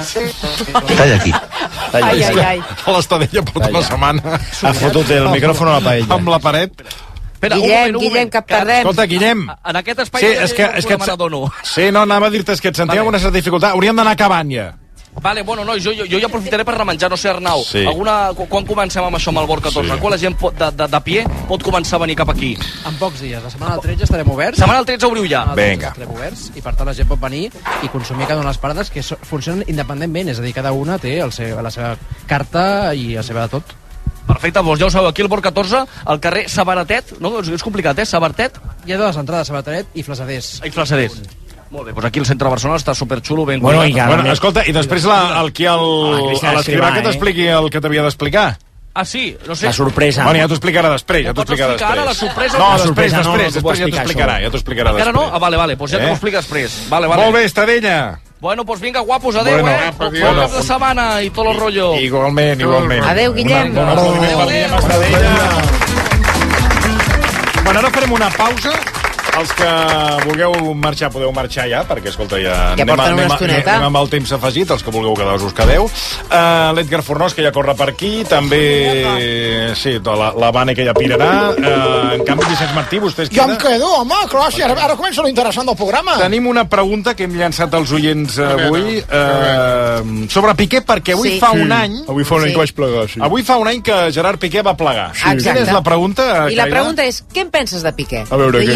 Talla aquí. Talla Ai, ai, ai. A l'Estadella porta una setmana. Ha fotut el micròfon a la paella. Amb la paret. Espera, un Guillem, moment, un Guillem, moment. que et perdem. Escolta, Guillem. En aquest espai Sí, també és que, hi ha és que un problema, n'adono. sí, no, anava a dir-te, és que et sentia Vale. alguna certa dificultat. Hauríem d'anar acabant ja. Vale, bueno, no, jo, jo, jo ja aprofitaré per remenjar, no sé, Arnau. Sí. Alguna, qu- quan comencem amb això, amb el Bord catorze? Sí. Quan la gent pot, de, de, de pie pot començar a venir cap aquí? En pocs dies. La setmana del tretze estarem oberts. Setmana del tretze obriu ja. La setmana del Vinga. tretze estarem oberts i per tant la gent pot venir i consumir cada una de les parades que so, funcionen independentment, és a dir, cada una té el seu, la seva carta i la seva de tot. Perfecte, doncs ja ho sabeu, aquí al Bord catorze, al carrer Sabaratet, no? És, és complicat, eh? Sabartet Hi ha dues entrades, Sabatet i Flaçaders. i Flaçaders. Molt bé, doncs aquí al centre de Barcelona està superxulo, ben Bueno, cuidat. i que- Bueno, escolta, i després la, el, qui el, Ah, Cristian a l'escrivà Escrivà, que eh? t'expliqui el que t'havia d'explicar. Ah, sí? No sé. La sorpresa. Bueno, ja t'ho explicarà després, ja Ho t'ho pots explicarà explicar ara, després. la sorpresa? No, La després, sorpresa no, després, no t'ho puc després ja t'ho explicar, explicarà, això. ja t'ho explicarà Encara després. no? Ah, vale, vale, doncs ja Eh? t'ho explica després. Vale, vale. Molt bé, Estadella. Bueno, doncs vinga, guapos, adeu, Bueno, eh? apa, Bon adiós. cap de setmana i tot el rotllo. Igualment, igualment. Adeu, Guillem. Una, un aplaudiment pel Guillem Estadella. Bueno, ara farem una pausa. Els que vulgueu marxar, podeu marxar ja, perquè, escolta, ja... Ja anem, porten una anem, estoneta. anem amb el temps afegit, els que vulgueu quedar us quedeu. Uh, L'Edgar Fornós, que ja corre per aquí, també... Sí, la, la Vane, que ja pirarà. Uh, en canvi, Vicenç Martí, vostès Jo em queda... quedo, home, clar, si ara, ara comença lo interessant del programa. Tenim una pregunta que hem llançat als oients avui uh, sobre Piqué, perquè avui Sí. fa Sí. un any... Avui fa un any Sí. que vaig plegar, sí. Avui fa un any que Gerard Piqué va plegar. Exacte. Quina és la pregunta, I la Caila? pregunta és, què en penses de Piqué? A veure, I què? hem donat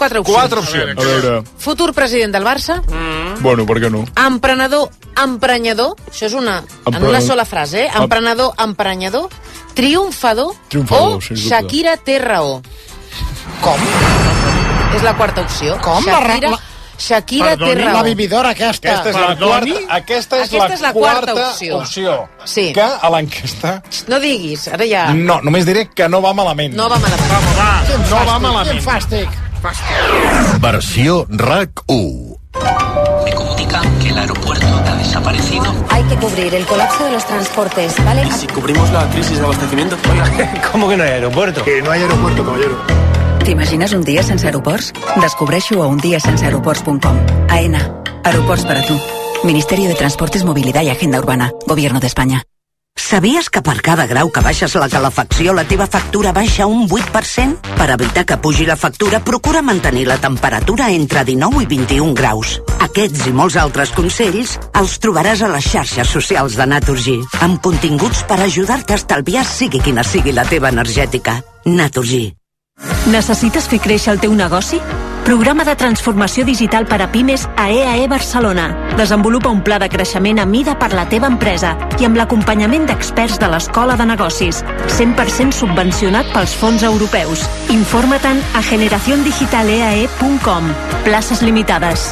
quatre opcions. Quatre opcions. A veure... Futur president del Barça. Mm. Bueno, per què no? Emprenedor, emprenyador. Això és una, en una sola frase, eh? Emprenedor, emprenyador. Triomfador, Triomfador, o Shakira té raó. Com? És la quarta opció. Com? Shakira, La, Shakira Perdoni, té raó. la vividora aquesta. Aquesta és la quarta, aquesta és Aquesta la és la quarta, quarta opció. opció. Sí. Que a l'enquesta... No diguis, ara ja... No, només diré que no va malament. No va malament. Vamos, va. Quin No va fàstic, malament. Quin fàstic. fàstic. Versió RAC u. Me comunican que el aeropuerto ha desaparecido. Hay que cubrir el colapso de los transportes, ¿vale? ¿Y si cubrimos la crisis de abastecimiento? ¿Cómo que no hay aeropuerto? Que no hay aeropuerto, caballero. ¿T'imagines un dia sense aeroports? Descobreixo a un dia sense aeroports punt com. AENA. Aeroports para tu. Ministerio de Transportes, Movilidad y Agenda Urbana. Gobierno de España. Sabies que per cada grau que baixes la calefacció la teva factura baixa un vuit per cent? Per evitar que pugi la factura, procura mantenir la temperatura entre dinou i vint-i-un graus. Aquests i molts altres consells els trobaràs a les xarxes socials de Naturgy, amb continguts per ajudar-te a estalviar sigui quina sigui la teva energètica. Naturgy. Necessites fer créixer el teu negoci? Programa de transformació digital per a pimes a E A E Barcelona. Desenvolupa un pla de creixement a mida per la teva empresa i amb l'acompanyament d'experts de l'Escola de Negocis. cent per cent subvencionat pels fons europeus. Informa-te'n a generación digital e a e punt com. Places limitades.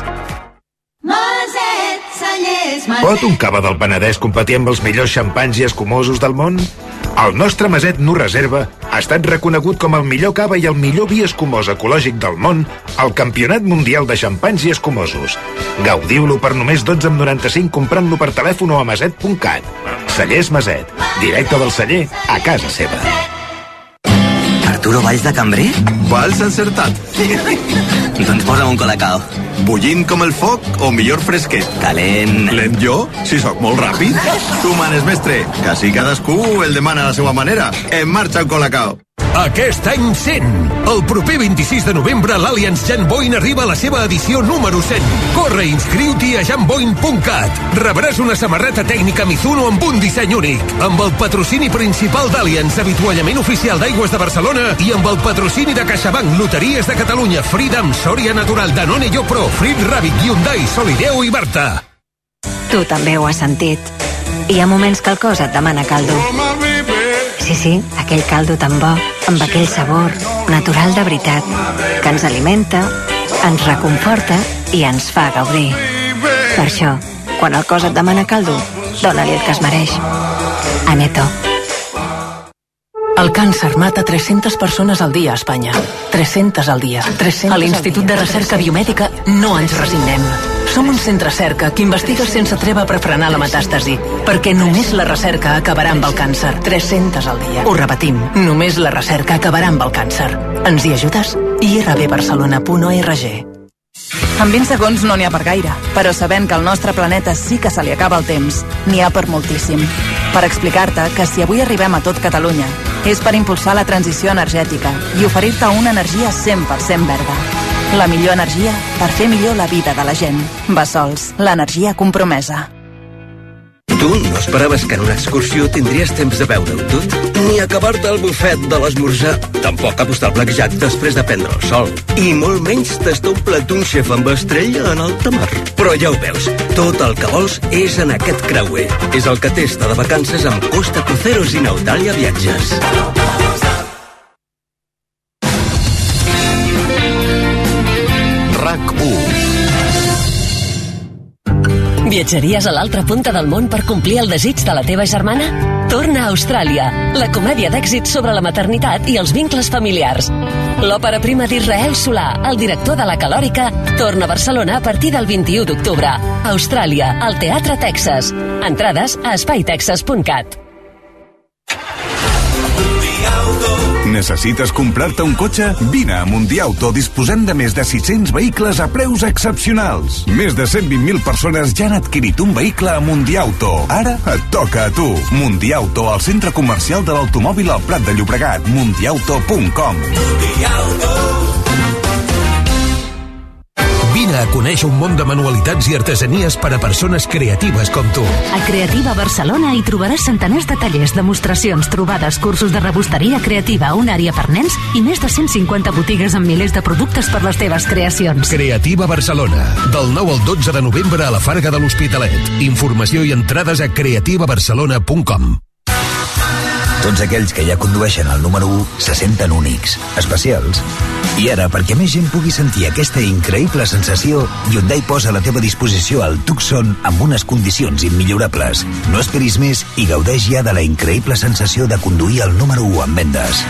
Pot un cava del Penedès competir amb els millors xampanys i escumosos del món? El nostre Maset No Reserva ha estat reconegut com el millor cava i el millor vi escumós ecològic del món al Campionat Mundial de Xampanys i Escumosos. Gaudiu-lo per només dotze coma noranta-cinc comprant-lo per telèfon o a maset punt cat. Cellers Maset, directe del celler a casa seva. Arturo Valls de Cambrer? Valls encertat. Doncs posa'm un colacao. Bullint com el foc o millor fresquet? Calent. Lent jo? Si sóc molt ràpid. Tu manes, mestre, que així cadascú el demana a la seva manera. En marxa un colacao. Aquest any cent. El proper vint-i-sis de novembre l'Allianz Jan Boyne arriba a la seva edició número cent. Corre i inscriu-t'hi a jan boyne punt cat. Rebràs una samarreta tècnica Mizuno amb un disseny únic, amb el patrocini principal d'Allianz, avituallament oficial d'Aigües de Barcelona i amb el patrocini de CaixaBank, Loteries de Catalunya, Freedom, Soria Natural, Danone i Pro, Frit Rabbit, Hyundai, Solideo i Barta. Tu també ho has sentit. Hi ha moments que el cos et demana caldo. Sí, sí, aquell caldo tan bo, amb aquell sabor natural de veritat, que ens alimenta, ens reconforta i ens fa gaudir. Per això, quan el cos et demana caldo, dóna-li el que es mereix. Aneto. El càncer mata tres-centes persones al dia a Espanya. tres-centes al dia. A l'Institut de Recerca Biomèdica no ens resignem. Som un centre cerca que investiga sense treva per frenar la metàstasi, perquè només la recerca acabarà amb el càncer. tres-centes al dia. Ho repetim, només la recerca acabarà amb el càncer. Ens hi ajudes? i r b barcelona punt org. En vint segons no n'hi ha per gaire, però sabent que al nostre planeta sí que se li acaba el temps, n'hi ha per moltíssim. Per explicar-te que si avui arribem a tot Catalunya, és per impulsar la transició energètica i oferir-te una energia cent per cent verda. La millor energia per fer millor la vida de la gent. Bassols, l'energia compromesa. Tu no esperaves que en una excursió tindries temps de veure-ho tot? Ni acabar-te el bufet de l'esmorzar. Tampoc apostar al blackjack després de prendre el sol. I molt menys tastar un plat d'un xef amb estrella en alta mar. Però ja ho veus, tot el que vols és en aquest creuer. És el que testa de vacances amb Costa Cruceros i Nautalia Viatges. RAC u. Viatjaries a l'altra punta del món per complir el desig de la teva germana? Torna a Austràlia, la comèdia d'èxit sobre la maternitat i els vincles familiars. L'òpera prima d'Israel Solà, el director de La Calòrica, torna a Barcelona a partir del vint-i-u d'octubre. Austràlia, al Teatre Texas. Entrades a espai texas punt cat. Necessites comprar-te un cotxe? Vine a Mundiauto, disposem de més de sis-cents vehicles a preus excepcionals. Més de cent vint mil persones ja han adquirit un vehicle a Mundiauto. Ara et toca a tu. Mundiauto, al centre comercial de l'automòbil al Prat de Llobregat. Mundiauto punt com. Vine Vine a conèixer un món de manualitats i artesanies per a persones creatives com tu. A Creativa Barcelona hi trobaràs centenars de tallers, demostracions, trobades, cursos de rebosteria creativa, una àrea per nens i més de cent cinquanta botigues amb milers de productes per les teves creacions. Creativa Barcelona, del nou al dotze de novembre a la Farga de l'Hospitalet. Informació i entrades a creativa barcelona punt com. Tots aquells que ja condueixen el número u se senten únics, especials. I ara, perquè més gent pugui sentir aquesta increïble sensació, Hyundai posa a la teva disposició el Tucson amb unes condicions immillorables. No esperis més i gaudeix ja de la increïble sensació de conduir el número u en vendes.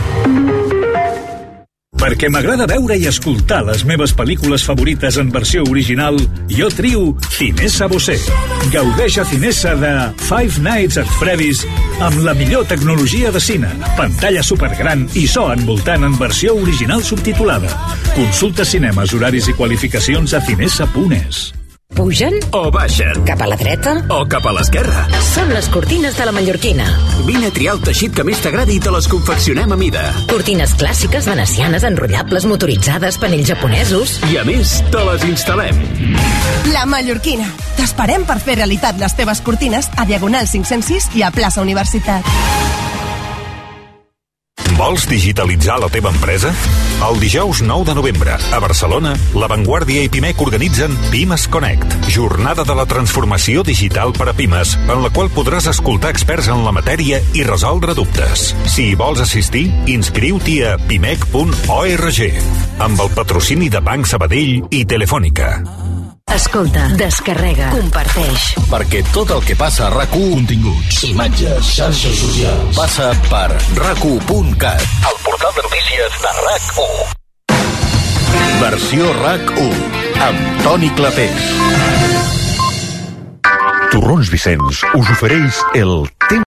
Perquè m'agrada veure i escoltar les meves pel·lícules favorites en versió original, jo trio Cinesa Bosé. Gaudeix a Cinesa de Five Nights at Freddy's amb la millor tecnologia de cine, pantalla supergran i so envoltant en versió original subtitulada. Consulta cinemes, horaris i qualificacions a cinesa punt es. Pugen o baixen, cap a la dreta o cap a l'esquerra. Són les cortines de la Mallorquina. Vine a triar el teixit que més t'agradi i te les confeccionem a mida. Cortines clàssiques, venecianes, enrotllables, motoritzades, panells japonesos. I a més, te les instal·lem. La Mallorquina. T'esperem per fer realitat les teves cortines a Diagonal cinc-cents sis i a plaça Universitat. Vols digitalitzar la teva empresa? El dijous nou de novembre, a Barcelona, La Vanguardia i Pimec organitzen Pimes Connect, jornada de la transformació digital per a pimes, en la qual podràs escoltar experts en la matèria i resoldre dubtes. Si hi vols assistir, inscriu-t'hi a pimec punt org, amb el patrocini de Banc Sabadell i Telefònica. Escolta, descarrega, comparteix. Perquè tot el que passa a RAC u, continguts, imatges, xarxes socials, passa per rac u punt cat, el portal de notícies de RAC u. Versió RAC u, amb Toni Clapés. Torrons Vicenç us ofereix el temps